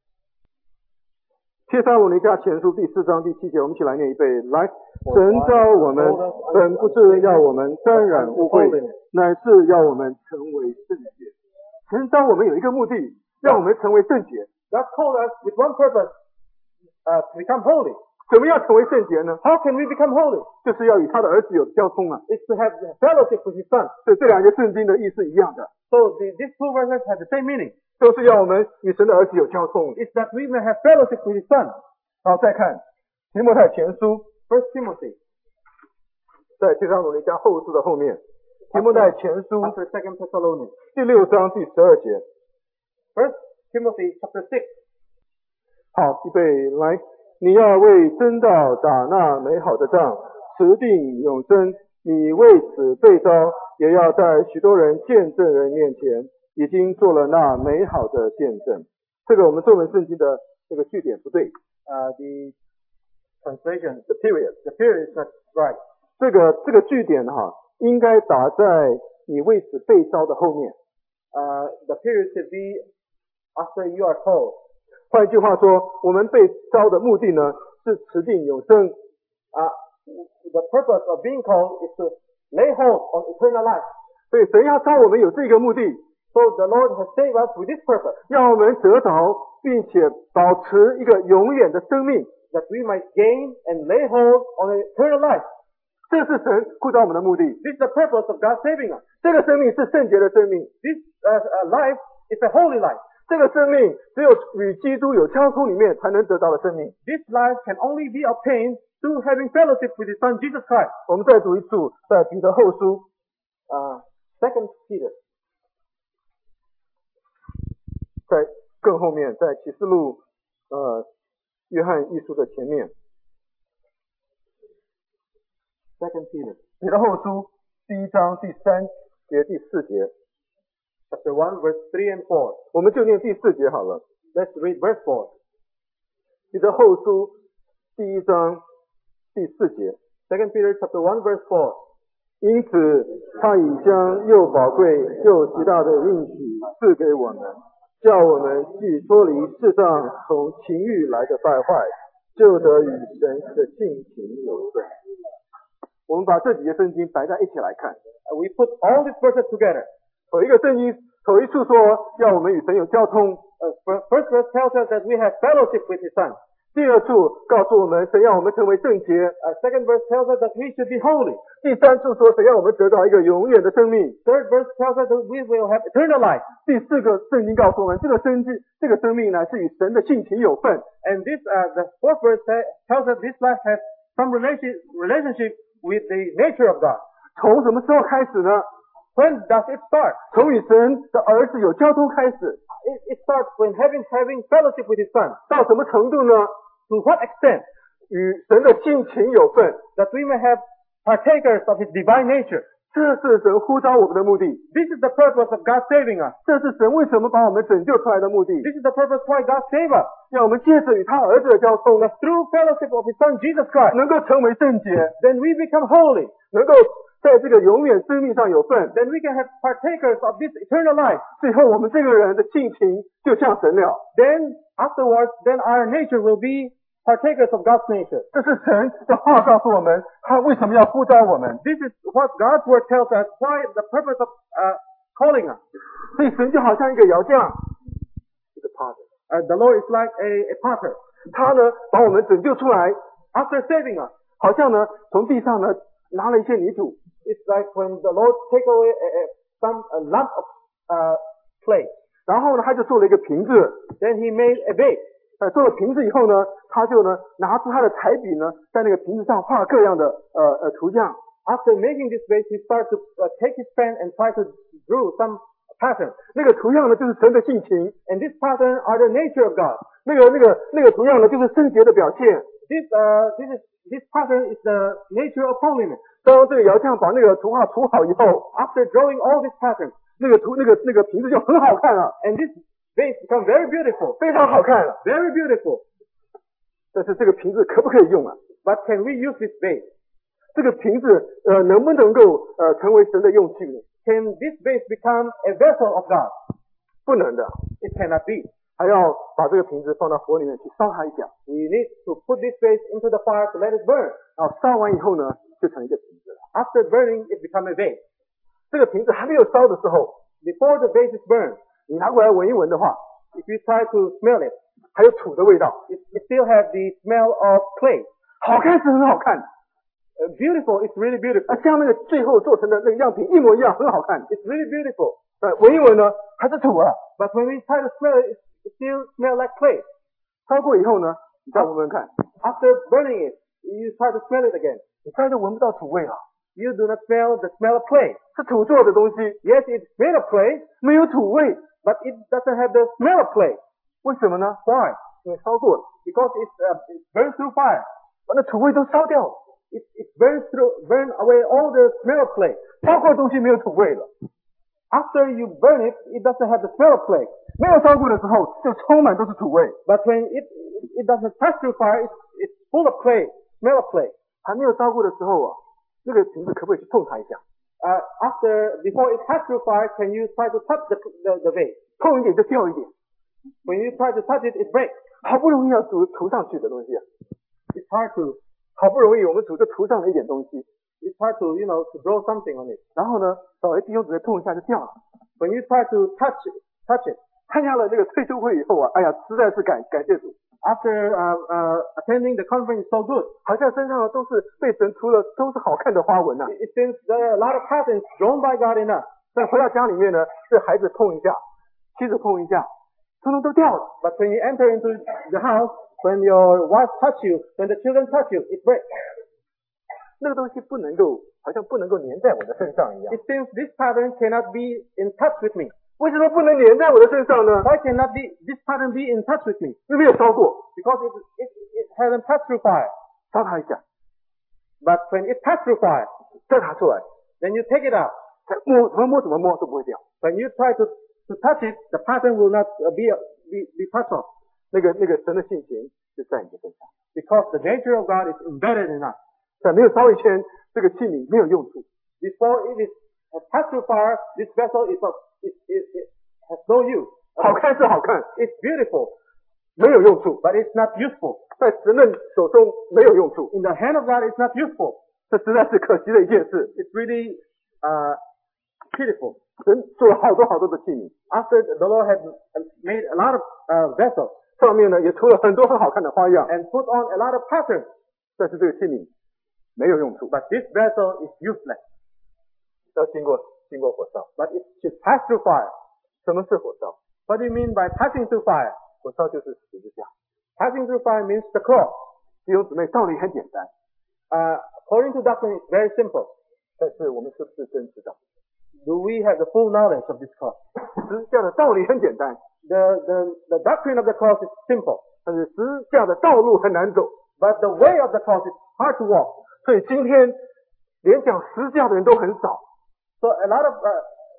帖撒罗尼迦前书第四章第七节，我们一起来念一遍。来，神召我们，本不是要我们沾染污秽，乃是要我们成为圣洁。神召我们有一个目的，让我们成为圣洁。 God called us with one purpose, uh, to become holy. 怎么样成为圣洁呢？ How can we become holy? 就是要与他的儿子有交通啊。 It's to have fellowship with His Son. 所以这两节圣经的意思一样的， So the, these two verses have the same meaning. 都是要我们与神的儿子有交通。 It's that we may have fellowship with His Son. 好，再看提摩太前书， First Timothy. 在帖撒罗尼迦后书的后面，提摩太前书 After Second Thessalonians. 第六章第十二节。 First Timothy chapter six. 好，预备来，你要为真道打那美好的仗，持定永生。你为此被召，也要在许多人见证人面前，已经做了那美好的见证。这个我们中文圣经的这个句点不对， Uh, the translation, the period, the period is not right. 这个这个句点哈、应该打在你为此被召的后面。 Uh, the period should be after you are called. 换一句话说，我们被召的目的呢，是持定永生。 Uh, the purpose of being called is to lay hold on eternal life. 所以神要召我们有这个目的， So the Lord has saved us with this purpose, 让我们得着，并且保持一个永远的生命。 that we might gain and lay hold on eternal life. 这是神呼召我们的目的。 This is the purpose of God saving us. 这个生命是圣洁的生命， This uh, uh, life is a holy life. 这个生命只有与基督有交通里面才能得到的生命。 This life can only be obtained through having fellowship with His Son Jesus Christ. 我们再读一次，在彼得后书 Uh, Second Peter. 在更后面，在启示录呃约翰一书的前面， Second Peter 彼得后书第一章第三节第四节， chapter one, verse three and four. 我们就念第四节好了。 Let's read verse four. 彼得后书第一章第四节， Second Peter chapter one, verse four. 因此他已将又宝贵又极大的应许赐给我们，叫我们既脱离世上从情欲来的败坏，就得与神的性情有份。我们把这几节圣经摆在一起来看。 Uh, We put all these verses together. 头一个圣经头一处说要我们与神有交通， Uh, fir- First verse tells us that we have fellowship with His Son. 第二处告诉我们神要我们成为圣洁， Uh, Second verse tells us that we should be holy. 第三处说神要我们得到一个永远的生命。 Third verse tells us that we will have eternal life. 第四个圣经告诉我们这个生命这个生命呢是与神的性情有份。 And this, uh, the fourth verse te- tells us this life has some relation, relationship with the nature of God. 从什么时候开始呢？ When does it start? 从与神的儿子有交通开始。 It, it starts when having, having fellowship with His Son. 到什么程度呢？ To what extent? 与神的性情有份。 That we may have partakers of His divine nature. 这是神呼召我们的目的， This is the purpose of God saving us. 这是神为什么把我们拯救出来的目的， This is the purpose why God saved us. 让我们借着与他儿子的交通， That through fellowship of His Son Jesus Christ, 能够成为圣洁， then we become holy. 能够在这个永远生命上有份。 Then we can have partakers of this eternal life. 最后我们这个人的性情就像神了。 Then afterwards, then our nature will be partakers of God's nature. 这是神的话告诉我们，他为什么要呼召我们。 This is what God's word tells us, why the purpose of uh, calling us. 所以神就好像一个窑匠，一个 potter， Uh, the Lord is like a, a potter. 他呢把我们拯救出来， After saving us, 好像呢从地上呢拿了一些泥土， it's like when the Lord take away a, a, some a lump of uh, clay. 然后呢他就做了一个瓶子， Then He made a vase. 呃做了瓶子以后呢，他就呢拿出他的彩笔呢，在那个瓶子上画各样的呃呃图像。 After making this vase, He started to uh, take His pen and try to draw some pattern. 那个图样呢就是神的性情， And this pattern are the nature of God. 那个那个那个图样呢就是圣洁的表现。 This uh, this is this pattern is the nature of holiness. 当这个窑匠把那个图画涂好以后， After drawing all these patterns, 那个图那个那个瓶子就很好看了， and this vase become very beautiful, 非常好看了。 very beautiful. 但是这个瓶子可不可以用啊？ But can we use this vase? 这个瓶子呃能不能够呃成为神的用器呢？ Can this vase become a vessel of God? 不能的， It cannot be. 还要把这个瓶子放到火里面去烧它一下， We need to put this vase into the fire to let it burn. 然后烧完以后呢，就成一个瓶子了。 After burning, it become a vase. 这个瓶子还没有烧的时候， Before the vase is burned, 你拿过来闻一闻的话， if you try to smell it, 还有土的味道， it, it still has the smell of clay. 好看是很好看， Uh, beautiful, it's really beautiful. 啊，像那个最后做成的那个样品一模一样，很好看。 It's really beautiful. 呃，闻一闻呢，还是土啊。 But when we try to smell it, it still smells like clay. 烧过以后呢，你再闻闻看， After burning it, you try to smell it again. 你再都闻不到土味啊， You do not smell the smell of clay. 是土做的东西， Yes, it's made of clay, 没有土味， but it doesn't have the smell of clay. 为什么呢？ Why? 因为烧过了， Because it's, uh, it burns through fire. 把那土味都烧掉了， It, it burns through, burn away all the smell of clay. 烧过的东西没有土味了。 After you burn it, it doesn't have the smell of clay. 没有烧过的时候，就充满都是土味。 But when it, it, it doesn't pass through fire, it's, it's full of clay, smell of clay. 还没有烧过的时候啊，这个瓶子可不可以去碰它一下？ Uh, after, before it passes through fire, can you try to touch the, the, the vase? 碰一点就掉一点， When you try to touch it, it breaks. 好不容易要涂涂上去的东西啊， It's hard to, 好不容易我们煮就涂上了一点东西， it's hard to, you know, to draw something on it. 然后呢，稍微弟兄姊妹碰一下就掉了。 When you try to touch it, touch it, 参加了那个退休会以后啊，哎呀，实在是感感谢主， after uh, uh, attending the conference is so good, 好像身上都是被神涂了都是好看的花纹呐、啊。 it seems there are a lot of patterns drawn by God in us. 但回到家里面呢，是孩子碰一下，妻子碰一下，通通都掉了。 But when you enter into the house, when your wife touch you, when the children touch you, it breaks. 那个东西不能够，好像不能够粘在我的身上一样。 It seems this pattern cannot be in touch with me. 为什么不能粘在我的身上呢？ Why cannot be, this pattern be in touch with me? 因为没有烧过， Because it, it, it hasn't passed through fire. 烧它一下， But when it passed through fire, 再拿出来， then you take it out. 再摸怎么摸怎么摸都不会掉。 When you try to, to touch it, the pattern will not uh, be, be, be touched off. 那个那个神的性情是在你的身上， Because the nature of God is embedded in us. 在没有烧以前，这个器皿没有用处。 Before it is uh, passed through fire, this vessel is, of, it, it, it has no use. 好看是好看， It's beautiful, 没有用处。 but it's not useful. 在神的手中没有用处， In the hand of God, it's not useful. 这实在是可惜的一件事。 It's really uh, pitiful. 神做了好多好多的器皿， After the Lord had made a lot of uh, vessels 上面呢也出了很多很好看的花样， and put on a lot of patterns, 但是这个器皿没有用处， but this vessel is useless. 要经过经过火烧。 But it should pass through fire. 什么是火烧？ What do you mean by passing through fire? 火烧就是十字架。 Passing through fire means the cross. 弟兄姊妹，道理很简单， Uh, according to doctrine, it's very simple. 但是我们是不是真知道？ Do we have the full knowledge of this cross? 十字架的道理很简单， The, the, the doctrine of the cross is simple, 但是十字架的道路很难走。 but the way of the cross is hard to walk. 所以今天连讲十字架的人都很少。 So a lot of uh,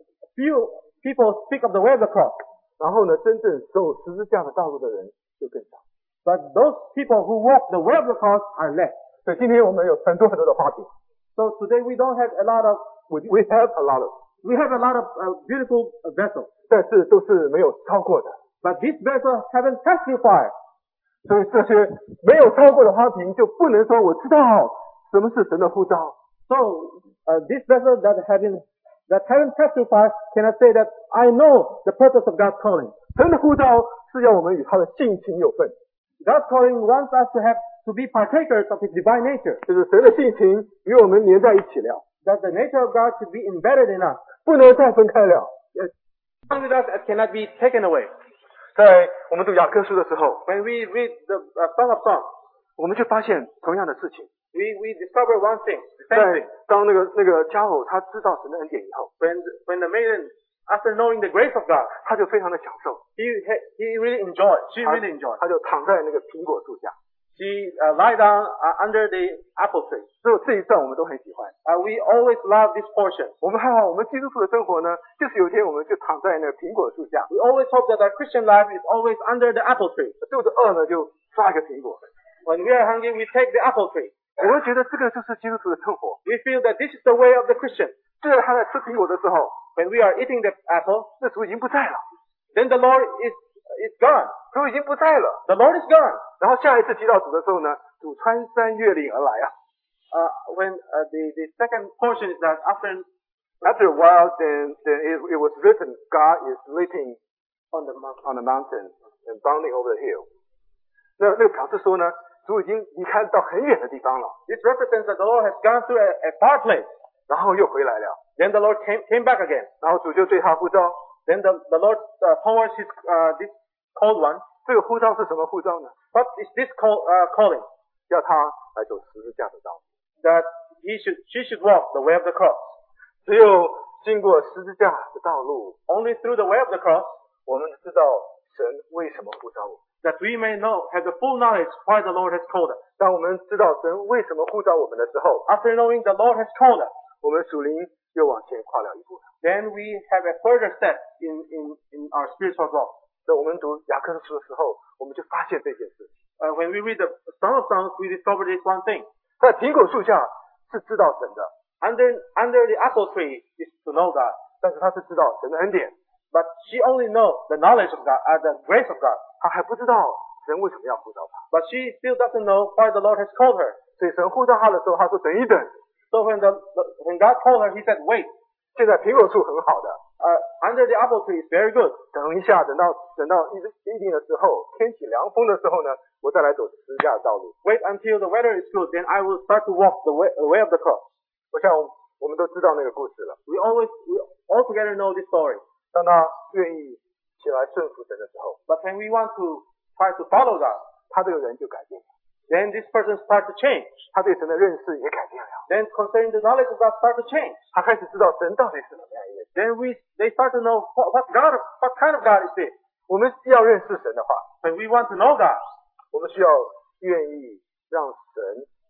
few people speak of the way of the cross, 然后呢，真正走十字架的道路的人就更少。 but those people who walk the way of the cross are less. 所以今天我们有很多很多的花瓶 So today we don't have a lot of, ，we we have a lot of， we have a lot of uh, beautiful uh, vessels, 但是都是没有超过的。 but these vessels haven't passed through fire. 所以这些没有超过的花瓶就不能说我知道什么是神的呼召。 So uh, these vessels that haven't that haven't passed through fire cannot say that I know the purpose of God's calling. 神的呼召是要我们与他的性情有份， God's calling wants us to have to be partakers of His divine nature. 就是神的性情与我们连在一起了， That the nature of God should be embedded in us. 不能再分开了。 Along with us, it cannot be taken away. 在我们读雅各书的时候， When we read the uh, Song of Songs, 我们就发现同样的事情。 we, we discover one thing, the 在 same thing. 当那个那个佳偶他知道神的恩典以后， When, when the maiden, after knowing the grace of God, 他就非常的享受， he, he really enjoyed, she 他 really enjoyed. 他就躺在那个苹果树下。 She uh, lie down uh, under the apple tree. 所以这一段我们都很喜欢。 Uh, we always love this portion. 我们还好，我们基督徒的生活呢，就是有一天我们就躺在那个苹果树下， We always hope that our Christian life is always under the apple tree. 肚子饿呢就抓一个苹果。 When we are hungry, we take the apple tree. 我们觉得这个就是基督徒的生活。 We feel that this is the way of the Christian. 这他在吃苹果的时候， When we are eating the apple, 那主已经不在了， then the Lord is, is gone. 主已经不在了。 The Lord is gone. 然后下一次提到主的时候呢，主穿山越岭而来啊。 Uh, when uh, the, the second portion is that after After a while, then, then it, it was written, God is sleeping on the mountain. on the mountain and bounding over the hill. 那那个表示说呢，主已经离开到很远的地方了， This represents that the Lord has gone to a, a far place. 然后又回来了， Then the Lord came, came back again. 然后主就对他呼召。 Then the, the Lord uh, towards his, uh, this called one. 这个呼召是什么呼召呢？ What is this call, uh, calling? 要他来走十字架的道路。 That he should, she should walk the way of the cross. 只有经过十字架的道路， Only through the way of the cross 我们知道神为什么呼召我。 that we may know, have the full knowledge why the Lord has called us. 当我们知道神为什么呼召我们的时候， After knowing the Lord has called us, 我们属灵又往前跨了一步。 then we have a further step in, in, in our spiritual growth. 在我们读雅各书的时候，我们就发现这件事。 Uh, when we read the Song of Songs, we discover this one thing. 在苹果树下是知道神的， Under, under the apple tree is to know God. 但是他是知道神的恩典， But she only knows the knowledge of God, uh, the grace of God. 他还不知道神为什么要呼召他。 But she still doesn't know why the Lord has called her. 所以神呼召他的时候，他说等一等。 So when, the, the, when God called her, he said, wait. 现在苹果树很好的， Uh, under the apple tree is very good. 等一下，等到等到一一定的时候，天起凉风的时候呢，我再来走十字架的道路。 Wait until the weather is good, then I will start to walk the way, the way of the cross. 我想我们都知道那个故事了。 We always, we all together know this story. 当他愿意起来顺服神的时候， But when we want to try to follow God, 他这个人就改变了， then this person starts to change. 他对神的认识也改变了， Then concerning the knowledge of God starts to change. 他开始知道神到底是什么样一个人。 Then we, they start to know what, what God, what kind of God is this. 我们要认识神的话， When we want to know God, 我们需要愿意让神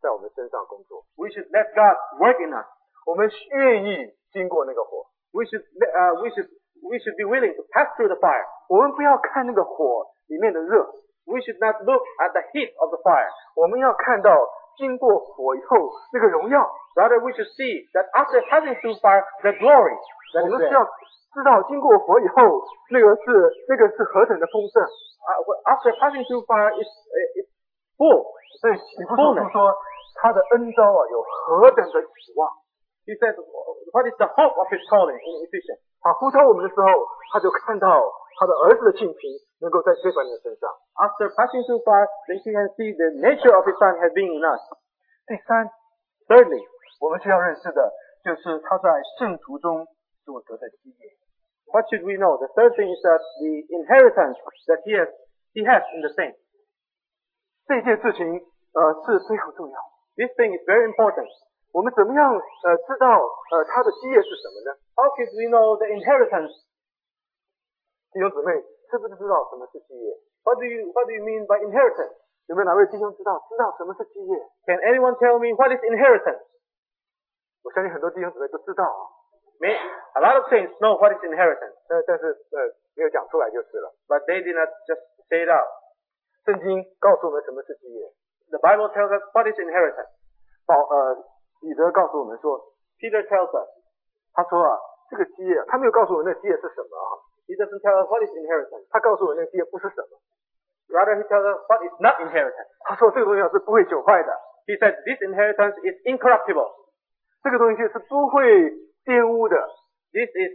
在我们身上工作。 We should let God work in us. 我们愿意经过那个火， We should, uh, we should, we should be willing to pass through the fire. 我们不要看那个火里面的热， We should not look at the heat of the fire. 我们要看到经过火以后那个荣耀。 Rather, we should see that after passing through fire, the glory that 我 is 们是 there. 要知道经过火以后，那个是那个是何等的丰盛。 Uh, after passing through fire, it's, it's full. 所以启不所说他的恩召啊有何等的指望。 He says, what is the hope of his calling in Ephesians? 他呼召我们的时候，他就看到他的儿子的性情能够在这班人身上。 After passing through fire, then he can see the nature of his son has been in us. 第三， Thirdly, 我们需要认识的就是他在圣徒中所得的基业。 what should we know? The third thing is that the inheritance that he has, he has in the saints. 这件事情呃是非常重要。 This thing is very important. 我们怎么样呃知道呃他的基业是什么呢？ How should we know the inheritance? 弟兄姊妹，是不是知道什么是基业？ What do you, what do you mean by inheritance? 有没有哪位弟兄知道知道什么是基业？ Can anyone tell me what is inheritance? 我相信很多弟兄姊妹都知道啊， May, a lot of saints know what is inheritance, 但但是呃没有讲出来就是了。 but they did not just say it out. 圣经告诉我们什么是基业。 The Bible tells us what is inheritance. 保呃彼得告诉我们说， Peter tells us. 他说啊这个基业，他没有告诉我们那个基业是什么啊， He doesn't tell us what is inheritance. 他告诉我们那个基业不是什么。 Rather, he tells us what is not inheritance. 他说这个东西是不会朽坏的， He said this inheritance is incorruptible. 这个东西是不会玷污的， This is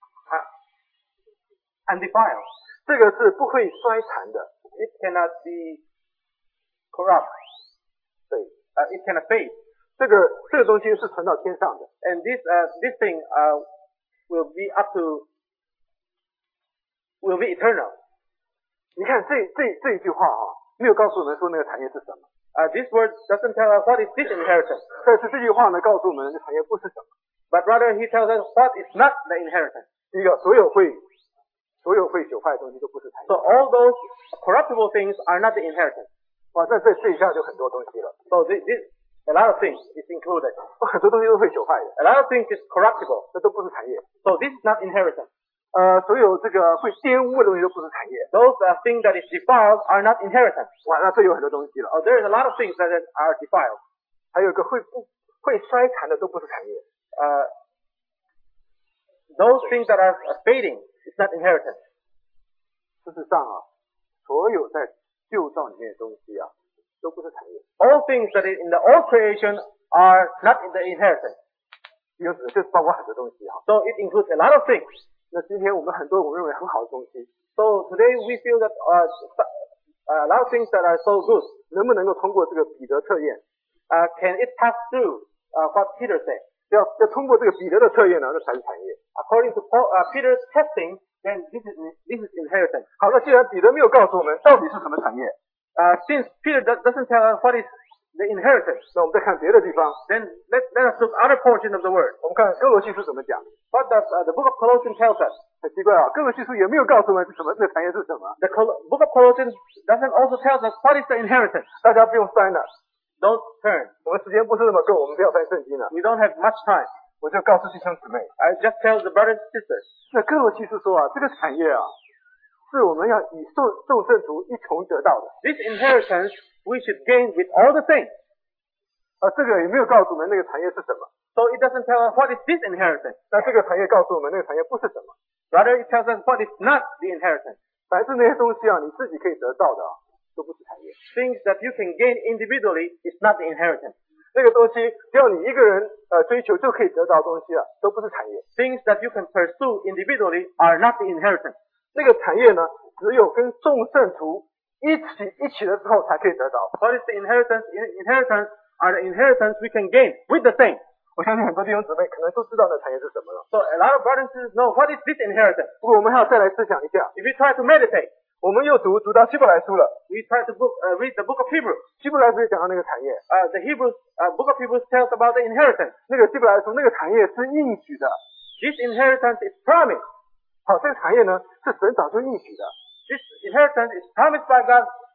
uh, undefiled. 这个是不会衰残的。 It cannot be corrupt. 对， Uh, it cannot fade. 这个这个东西是传到天上的。 And this uh, this thing uh, will be up to will be eternal. 你看这这这一句话啊，没有告诉我们说那个产业是什么， Uh, this word doesn't tell us what is this inheritance, 但是这句话呢告诉我们那个产业不是什么。 but rather he tells us what is not the inheritance. 第一个，所有会所有会朽坏的东西都不是产 So 业。 all those corruptible things are not the inheritance. 哇，那这这一下就很多东西了， So this, this a lot of things is included. 很多东西都会朽坏的， A lot of things is corruptible. 这都不是产业。 So this is not inheritance. 呃，所有这个会玷污的东西都不是产业。 Those uh, things that is defiled are not inheritance. 哇，那这有很多东西了。 Oh, there is a lot of things that are defiled. 还有一个会不会衰残的都不是产业。 Uh, those things that are uh, fading is not inheritance. 事实上啊，所有在旧造里面的东西啊，都不是产业。 All things that is in the old creation are not in the inheritance. 有就是包括很多东西哈。 So it includes a lot of things. 那今天我们很多我们认为很好的东西， So today we feel that uh, a lot of things that are so good, 能不能够通过这个彼得测验？ uh, can it pass through uh, what Peter said? 要要通过这个彼得的测验呢，那才是产业。 According to Paul, uh, Peter's testing, then this is this is inheritance. 好，那既然彼得没有告诉我们到底是什么产业， Uh, since Peter do- doesn't tell us what is the inheritance, 那我们再看别的地方。 then let, let us look other portion of the word. 我们看哥罗西书怎么讲？ What does uh, the book of Colossians tells us? 很奇怪啊，哥罗西书也没有告诉我们是什么这个产业是什么。 The Col- book of Colossians doesn't also tell us what is the inheritance. 大家不用翻了， Don't turn. 我们时间不是那么够，我们不要翻圣经了。 We don't have much time. 我就告诉弟兄姊妹， I just tell the brothers and sisters. 那哥罗西书说啊，这个产业啊，是我们要以众众圣徒一同得到的。 This inheritance we should gain with all the saints. 而这个也没有告诉我们那个产业是什么。 So it doesn't tell us what is this inheritance. 那这个产业告诉我们那个产业不是什么， Rather, it tells us what is not the inheritance. 凡是那些东西啊，你自己可以得到的啊，都不是产业。 Things that you can gain individually is not the inheritance. 那个东西只要你一个人呃追求就可以得到的东西啊，都不是产业。 Things that you can pursue individually are not the inheritance. 那个产业呢，只有跟众圣徒一起一起的时候才可以得到。 What is the inheritance? In- Inheritance are the inheritance we can gain with the saints. 我相信很多弟兄姊妹可能都知道那产业是什么了。 So a lot of brothers and sisters know what is this inheritance. 不过我们还要再来思想一下， If we try to meditate, 我们又读读到希伯来书了， we try to book, uh, read the book of Hebrews. 希伯来书也讲到那个产业， Uh, the Hebrews, uh, book of Hebrews tells about the inheritance. 那个希伯来书那个产业是应许的。 This inheritance is promised. 好，这个产业呢是神早就应许的。 This inheritance is promised by God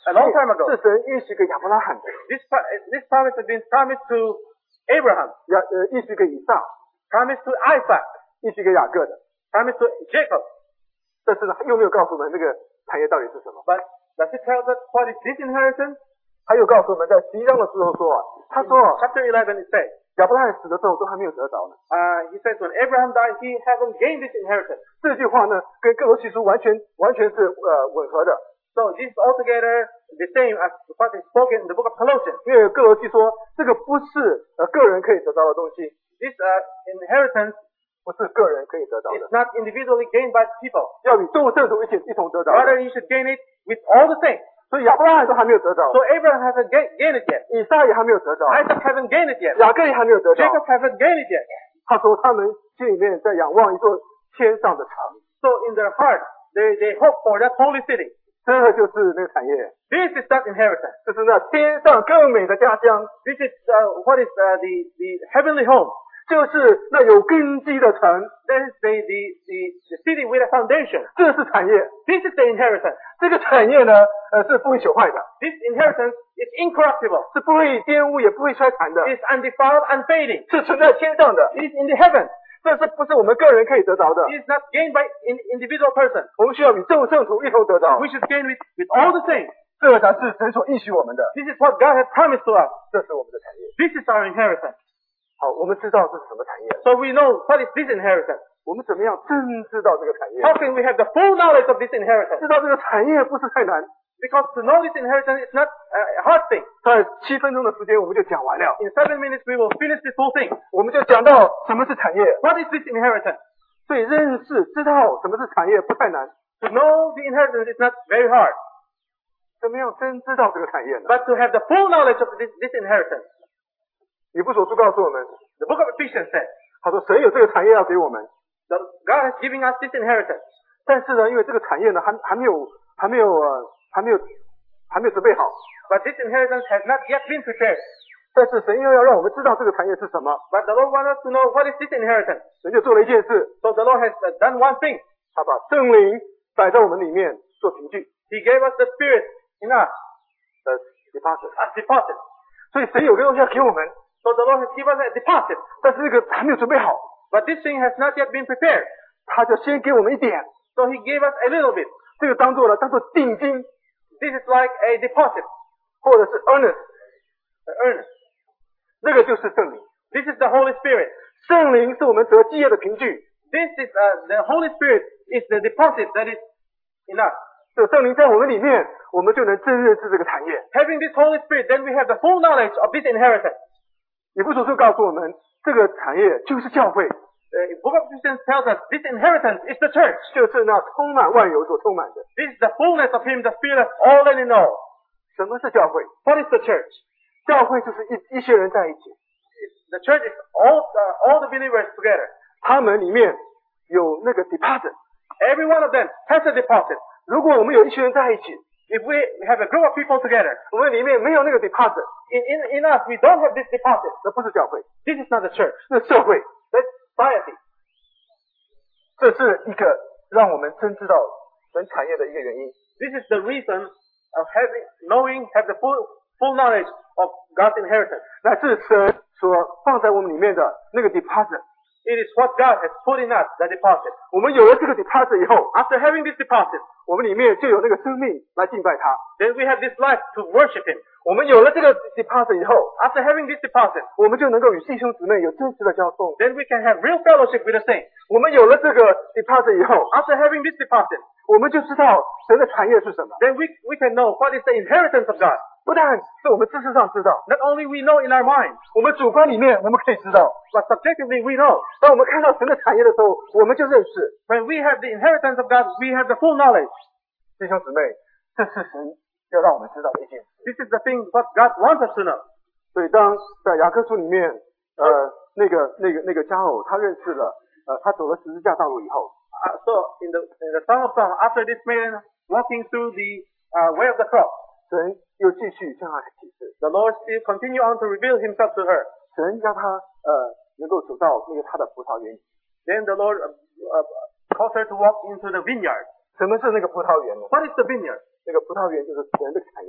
a long time ago. 是神应许给亚伯拉罕的， This, this promise has been promised to Abraham, 亚呃应许给以撒， promised to Isaac, 应许给雅各的。 promised to Jacob. 但是呢，又没有告诉我们这个产业到底是什么。 But does it tell us what is this inheritance? 还有告诉我们在十一章的时候说啊，他说 Chapter eleven it says, 亚伯拉罕死的时候都还没有得着呢。 uh, he says when Abraham died, he hasn't gained this inheritance. 这句话呢，跟哥罗西书完全完全是呃吻合的。 So this is altogether the same as what is spoken in the book of Colossians. 因为哥罗西说这个不是呃个人可以得到的东西， This uh, inheritance 不是个人可以得到的 is，not individually gained by people. 要与众圣徒一起一同得到 Rather, 的。 you should gain it with all the saints. 所以亚伯拉罕都还没有得着， So Abraham hasn't ga- gained it yet. 以撒也还没有得着， Isaac hasn't gained it yet. 雅各也还没有得着。 Jacob hasn't gained it yet. 他说他们心里面在仰望一座天上的城， So in their heart, they, they hope for that holy city. 这就是那个产业， This is that inheritance. 这是那天上更美的家乡， This is uh, what is uh, the, the heavenly home. 就是那有根基的城， That is the, the, the, the city with a foundation. 这是产业。 This is the inheritance. 这个产业呢，呃，是不会朽坏的， This inheritance is incorruptible. 是不会玷污，也不会衰残的， It is undefiled, unfading. 是存在天上的。 It is in the heavens. 这是不是我们个人可以得着的？ It is not gained by an individual person. 我们需要与众圣徒一同得着 We，should gain it with all the saints. 这才是神所应许我们的， This is what God has promised to us. 这是我们的产业。 This is our inheritance. 好，我们知道这是什么产业， So we know what is this inheritance. 我们怎么样真知道这个产业？ How can we have the full knowledge of this inheritance? 知道这个产业不是太难， Because to know this inheritance is not a hard thing. 在七分钟的时间我们就讲完了， In seven minutes we will finish this whole thing. 我们就讲到什么是产业。 What is this inheritance? 所以认识知道什么是产业不太难， To know the inheritance is not very hard. 怎么样真知道这个产业呢？ But to have the full knowledge of this, this inheritance. 以弗所书告诉我们， The book of Ephesians says 他说神有这个产业要给我们， that God is giving us this inheritance. 但是呢，因为这个产业呢还还没有还没有呃还没有还没有准备好， But this inheritance has not yet been prepared. 但是神又要让我们知道这个产业是什么， But the Lord wants us to know what is this inheritance. 神就做了一件事， So the Lord has uh, done one thing. 他把圣灵摆在我们里面做凭据 He gave us the Spirit in us 的 deposit， as deposit. 所以神有个东西要给我们， So the Lord has given us a deposit. 但是这个还没有准备好， But this thing has not yet been prepared. 他就先给我们一点， So He gave us a little bit. 这个当做了当做定金 This is like a deposit, 或者是 earnest， an earnest. 那个就是圣灵。 This is the Holy Spirit. 圣灵是我们得基业的凭据， This is uh, the Holy Spirit is the deposit that is in us. 这圣灵在我们里面，我们就能真认识这个产业。 Having this Holy Spirit, then we have the full knowledge of this inheritance. 以弗所书告诉我们，这个产业就是教会， The book of Ephesians tells us this inheritance is the church. 就是那充满万有所充满的。 This is the fullness of Him that filleth all and in all. 什么是教会？ What is the church? 教会就是一一些人在一起， The church is all uh, all the believers together. 他们里面有那个 deposit。 Every one of them has a deposit. 如果我们有一群人在一起， If we have a group of people together, 我们里面没有那个 deposit， in, in, in us we don't have this deposit. 那不是教会， This is not the church. 是社会。 That's society. 这是一个让我们真知道神产业的一个原因。 This is the reason of having, knowing, have the full, full knowledge of God's inheritance. 那是神所放在我们里面的那个 deposit。 It is what God has put in us, the deposit. 我们有了这个 deposit 以后， After having this deposit, 我们里面就有那个生命来敬拜他。 then we have this life to worship Him. 我们有了这个 deposit 以后， After having this deposit, 我们就能够与弟兄姊妹有真实的交通。 then we can have real fellowship with the saints. 我们有了这个 deposit 以后， After having this deposit, 我们就知道神的产业是什么。 then we, we can know what is the inheritance of God. 不但是我们知识上知道， Not only we know in our minds, 我们主观里面我们可以知道。 but subjectively we know. 当我们看到神的产业的时候，我们就认识 When we have the inheritance of God, we have the full knowledge. 弟兄姊妹，这是神要让我们知道的一件事。 This is the thing what God wants us to know. 所以当在雅各书里面，呃，那个那个那个佳偶他认识了，呃，他走了十字架道路以后， Uh, so in the, in the Song of Songs, after this man walking through the uh, way of the cross, 神又继续向他启示， the Lord still continue on to reveal Himself to her. 神让他呃能够走到那个他的葡萄园里。 Then the Lord uh, uh, caused her to walk into the vineyard. 什么是那个葡萄园呢？ What is the vineyard? 那个葡萄园就是神的产业，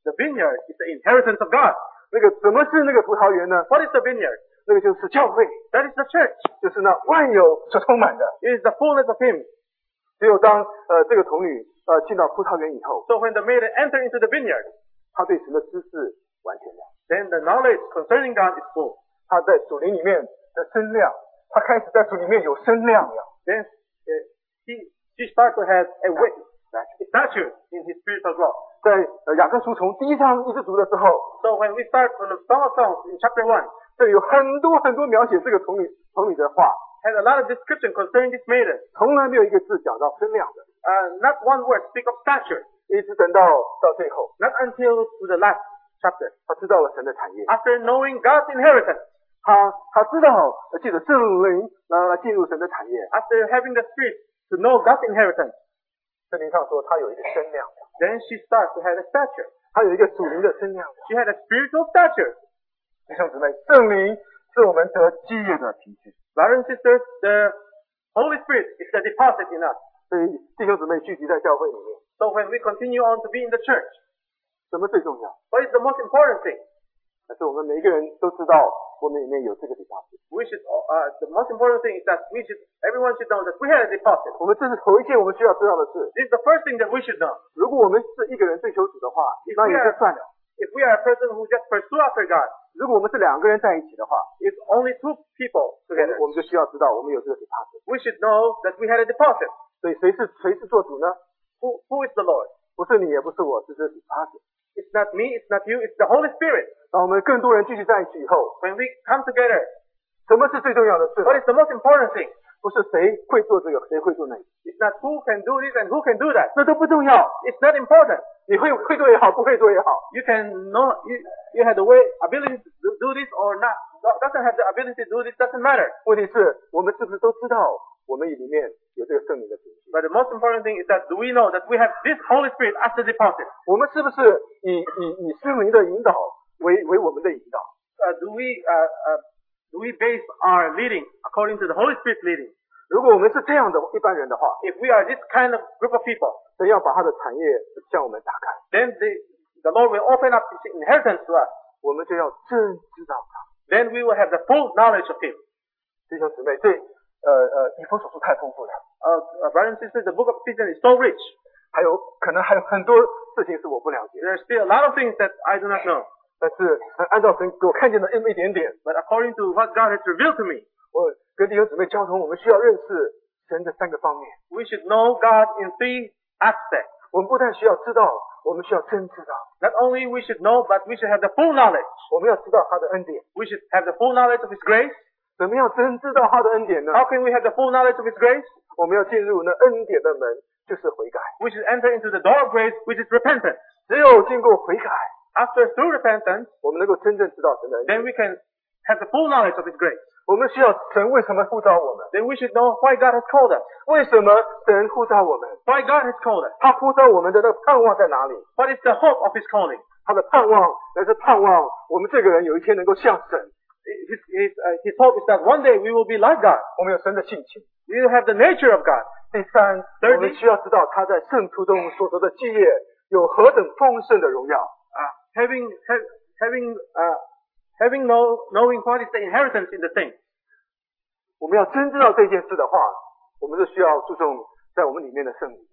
The vineyard is the inheritance of God. 那个什么是那个葡萄园呢？ What is the vineyard? 那个就是教会， That is the church. 就是那万有所充满的。 It is the fullness of Him. 只有当呃这个童女呃进到葡萄园以后， So when the maiden enter into the vineyard, 她对神的知识完全了， then the knowledge concerning God is full. 她在属灵里面的声量，她开始在属里面有声量了。 Then uh, he, she starts to have a weight, a stature in his spiritual growth. 在呃雅各书从第一章一直读的时候， So when we start from the Song of Songs in chapter one, 这里有很多很多描写这个童女童女的话， has a lot of description concerning this maiden. 从来没有一个字讲到声量的， Uh, not one word speak of stature. 一直等到到最后， Not until to the last chapter. 她知道了神的产业， After knowing God's inheritance, 她她知道借着圣灵来来进入神的产业。 after having the Spirit to know God's inheritance, 圣经上说她有一个声量， then she starts to have a stature. 她有一个属灵的声量。 She had a spiritual stature. 弟兄姊妹，圣灵是我们得基业的凭据。 Brothers and sisters, the Holy Spirit is the deposit in us. 所以弟兄姊妹聚集在教会里面， So when we continue on to be in the church, 什么最重要？ what is the most important thing? 但是我们每一个人都知道，我们里面有这个 deposit。 We should, uh, the most important thing is that we should, everyone should know that we have a deposit. 我们这是头一件我们需要知道的事。 This is the first thing that we should know. 如果我们是一个人追求主的话，那也就算了。 If we are a person who just pursue after God, 如果我们是两个人在一起的话， if only two people 我们 together, 我们就需要知道我们有这个 deposit。 we should know that we had a deposit. 所以谁是谁是做主呢？ Who, who is the Lord? 不是你，也不是我，是这个 deposit。 It's not me, it's not you, it's the Holy Spirit. 当我们更多人聚集在一起以后， When we come together, 什么是最重要的事？ what is the most important thing? 不是谁会做这个，谁会做那个， It's not who can do this and who can do that. 那都不重要。 It's not important. 你会会做也好，不会做也好， You can know, you, you have the way, ability to do- do this or not. Doesn't have the ability to do this, doesn't matter. 问题是我们是不是都知道我们里面有这个圣灵的凭据？ But the most important thing is that do we know that we have this Holy Spirit as the deposit? 我们是不是以以以圣灵的引导为为我们的引导？ Uh, do we, uh, uh, do we base our leading according to the Holy Spirit leading? 如果我们是这样的一般人的话， If we are this kind of group of people, 神要把他的产业向我们打开， then the, the Lord will open up His inheritance to us. 我们就要真知道他。 Then we will have the full knowledge of Him. 弟兄姊妹，这呃呃以弗所书太丰富了， Uh, uh, brothers and sisters, the book of Ephesians is so rich. 还有可能还有很多事情是我不了解， There are still a lot of things that I do not know. 但是呃按照神给我看见的那么一点点， But according to what God has revealed to me, 我跟弟兄姊妹交通，我们需要认识神的三个方面。 we should know God in three aspects. 我们不但需要知道，我们需要真知道。 Not only we should know, but we should have the full knowledge. 我们要知道他的恩典。 We should have the full knowledge of His grace. 怎么样真知道他的恩典呢？ How can we have the full knowledge of His grace? 我们要进入那恩典的门，就是悔改。 We should enter into the door of grace, which is repentance. 只有经过悔改， After through repentance, 我们能够真正知道神的恩典。 then we can have the full knowledge of His grace. 我们需要神为什么呼召我们？ Then we should know why God has called us. 为什么神呼召我们？ Why God has called us. 他呼召我们的那个盼望在哪里？ What is the hope of His calling? 他的盼望乃是盼望我们这个人有一天能够像神。 His, his, uh, his hope is that one day we will be like God. 我们有神的性情。 We will have the nature of God. 第三，我们需要知道他在圣徒中所得的基业有何等丰盛的荣耀。 Uh, having ha- having uh, having know knowing what is the inheritance in the saints. 我们要真知道这件事的话，我们就需要注重在我们里面的圣灵。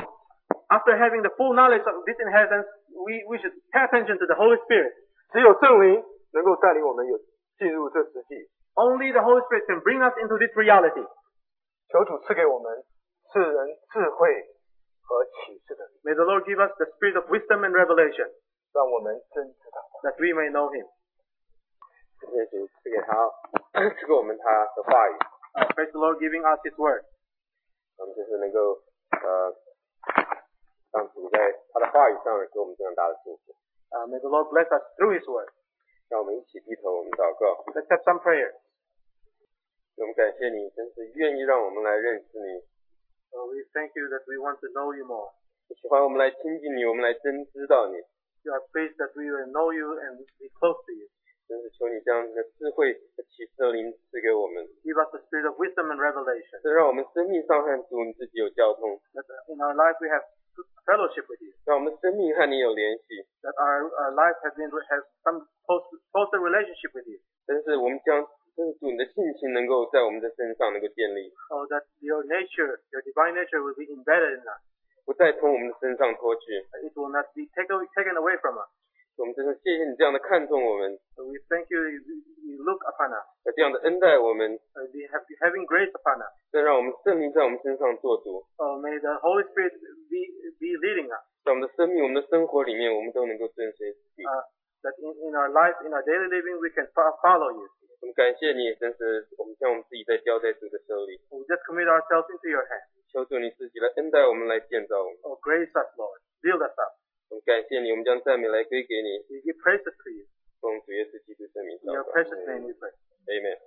After having the full knowledge of this inheritance, we, we should pay attention to the Holy Spirit. 只有圣灵能够带领我们有进入这实际。 Only the Holy Spirit can bring us into this reality. 求主赐给我们世人智慧和启示的灵， May the Lord give us the spirit of wisdom and revelation, 让我们真知道他。 that we may know Him. 谢谢主赐给他，赐给我们他的话语， Uh, praise the Lord giving us His word. 我们就是能够呃，让主在他的话语上给我们这样大的祝福。 Uh, may the Lord bless us through His word. 让我们一起低头，我们祷告。 Let's have some prayer. 我们感谢你，真是愿意让我们来认识你， Uh, we thank you that we want to know You more. 喜欢我们来亲近你，我们来真知道你。 You are pleased that we will know You and be close to You. 真是求你将这个智慧和启示的灵赐给我们， Give us the spirit of wisdom and revelation. 这让我们生命上和主你自己有交通， That in our life we have fellowship with you. 让我们生命和你有联系。 That our, our life has been has some close, closer relationship with you. 但是我们将真主你的性情能够在我们的身上能够建立， So that your nature, your divine nature will be embedded in us. 不再从我们的身上脱去。 It will not be taken, taken away from us. 我们真的谢谢你这样的看重我们， So we thank you, you, you look upon us. 这样的恩待我们， Uh, you have, having grace upon us. 再让我们圣灵在我们身上做主， So may the Holy Spirit be, be leading us. 在我们的生命、我们的生活里面，我们都能够跟随你。 Uh, that in, in our life, in our daily living, we can fo- follow you. 我们感谢你，真是我们将我们自己再交在主的手里， We just commit ourselves into your hands. 求主你自己来恩待我们，来建造我们。 Oh, grace us, Lord. Build us up. 我们感谢你，我们将赞美来归给你， We give praises to you. 奉主耶稣基督圣名 In 祷 your 告 precious name we pray. ，Amen。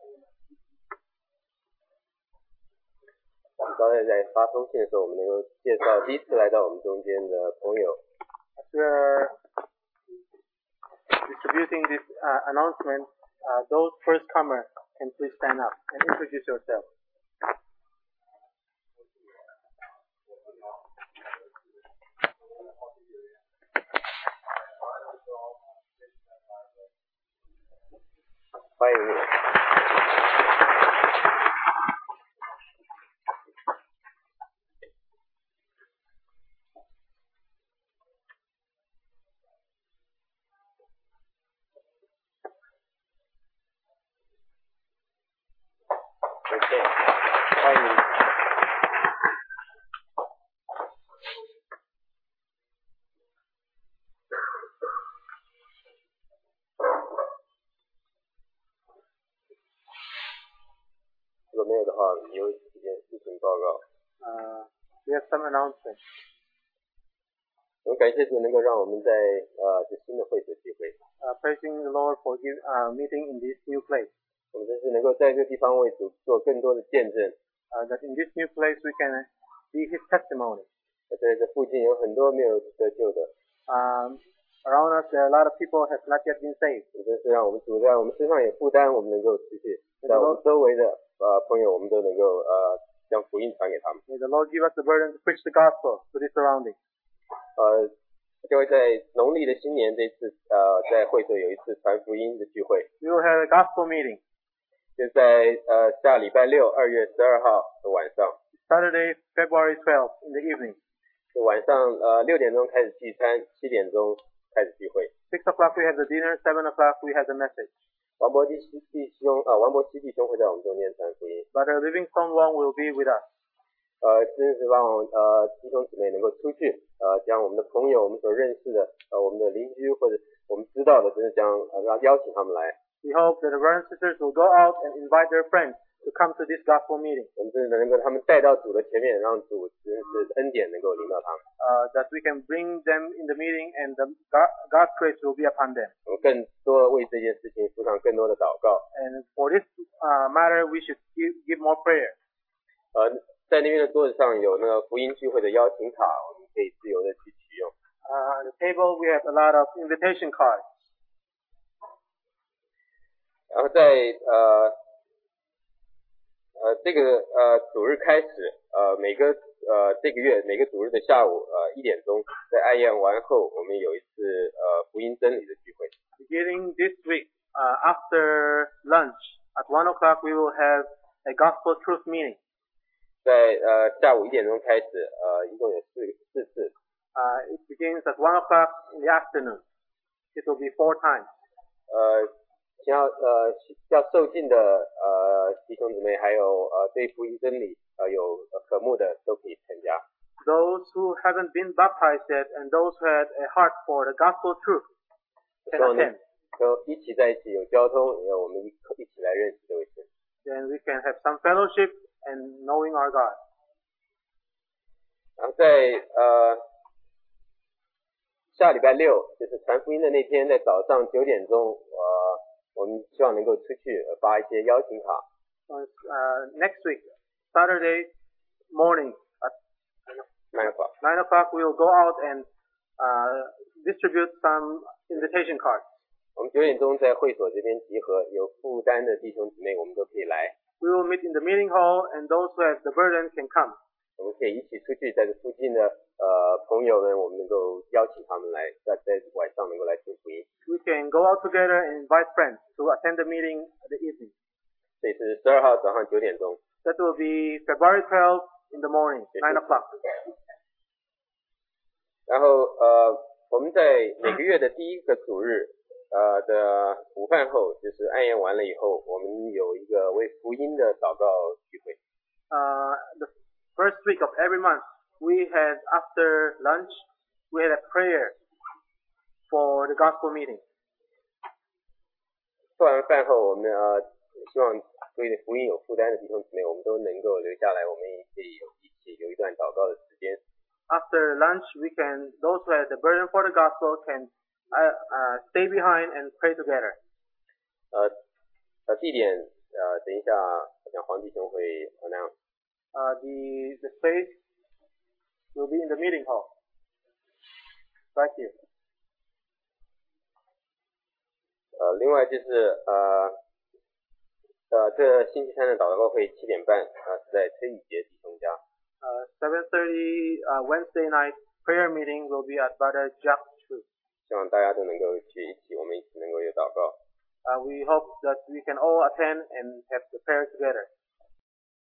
很高兴在发封信的时候，我们能够介绍第一次来到我们中间的朋友。 As we are distributing this uh, announcement, uh, those first comers can please stand up and introduce yourself. 欢迎你。OK， 欢迎你。如果没有的话，有几件事情报告。 Uh, we have some announcements. 我们感谢主能够让我们在呃这新的会所机会， Uh, praising the Lord for give, uh, meeting in this new place. 我们真是能够在这个地方为主做更多的见证。 Uh, that in this new place we can be His testimony. 在这附近有很多没有得救的， Um, around us there are a lot of people have not yet been saved. 也真是让我们主在我们身上也负担，我们能够持续在我们周围的呃朋友，我们都能够呃将福音传给他们。 May the Lord give us the burden to preach the gospel to the surroundings. 呃，就会在农历的新年这次呃在会所有一次传福音的聚会， We will have a gospel meeting 就在呃下礼拜六二月十二号的晚上， Saturday, February twelfth in the evening. 就晚上呃六点钟开始聚餐，七点钟开始聚会。 Six o'clock we have the dinner, seven o'clock we have the message. 王伯弟弟兄啊，王伯基弟兄会在我们中间传福音。 But our living someone will be with us. 呃，真是让呃弟兄姊妹能够出去，呃，将我们的朋友、我们所认识的、呃我们的邻居或者我们知道的，真是将呃让邀请他们来。 We hope that the brothers and sisters will go out and invite their friends to come to this gospel meeting. 我们真的能够他们带到主的前面，让主真是恩典能够临到他们。 Uh, that we can bring them in the meeting and the God, God's grace will be upon them. 我们更多为这件事情付上更多的祷告。 And for this uh, matter, we should give, give more prayer. 呃，在那边的桌子上有那个福音聚会的邀请卡，我们可以自由的去取用。 Uh, at the table, we have a lot of invitation cards. 然后在呃呃这个呃主日开始，呃每个呃这个月每个主日的下午呃一点钟，在爱宴完后，我们有一次呃福音真理的聚会。 Beginning this week, uh, after lunch, at one o'clock, we will have a gospel truth meeting. 在呃下午一点钟开始，呃一共有四四次。 Uh, it begins at one o'clock in the afternoon. It will be four times. 呃，想要呃要受尽的呃弟兄姊妹，还有呃对福音真理呃有渴慕的都可以参加。 Those who haven't been baptized yet and those who had a heart for the gospel truth 希 can 望呢 attend. 都一起在一起有交通，然后我们一一起来认识这位神。 Then we can have some fellowship and knowing our God. 然后在呃下礼拜六，就是传福音的那天，在早上九点钟，呃，我们希望能够出去呃发一些邀请卡。 Uh, uh, next week, Saturday morning at nine o'clock。 nine o'clock, we will go out and uh, distribute some invitation cards. 我们九点钟在会所这边集合，有负担的弟兄姊妹，我们都可以来。 We will meet in the meeting hall, and those who have the burden can come. 我们可以一起出去，在这附近的呃朋友们，我们能够邀请他们来，在在晚上能够来听福音。 We can go out together and invite friends to attend the meeting at the evening. 这是十二号早上九点钟。 That will be February twelfth in the morning, nine o'clock. 然后呃，我们在每个月的第一个主日呃的午饭后，就是安宴完了以后，我们有一个为福音的祷告聚会。 Uh, the first week of every month, we had after lunch, we had a prayer for the gospel meeting. 做完饭后，我们呃希望对福音有负担的弟兄姊妹，我们都能够留下来，我们也可以有一起有一段祷告的时间。 After lunch, we can, those who have the burden for the gospel can uh, uh, stay behind and pray together. 呃呃，地点呃，等一下，我想黄弟兄会 announce。 Uh, the the space will be in the meeting hall, right here. 呃，另外就是呃呃，这星期三的祷告会七点半啊、呃、是在崔宇杰弟兄家。 Uh, seven thirty uh, Wednesday night prayer meeting will be at Brother Jack Chu. 希望大家都能够去一起，我们一起能够有祷告。 Uh, we hope that we can all attend and have the prayer together.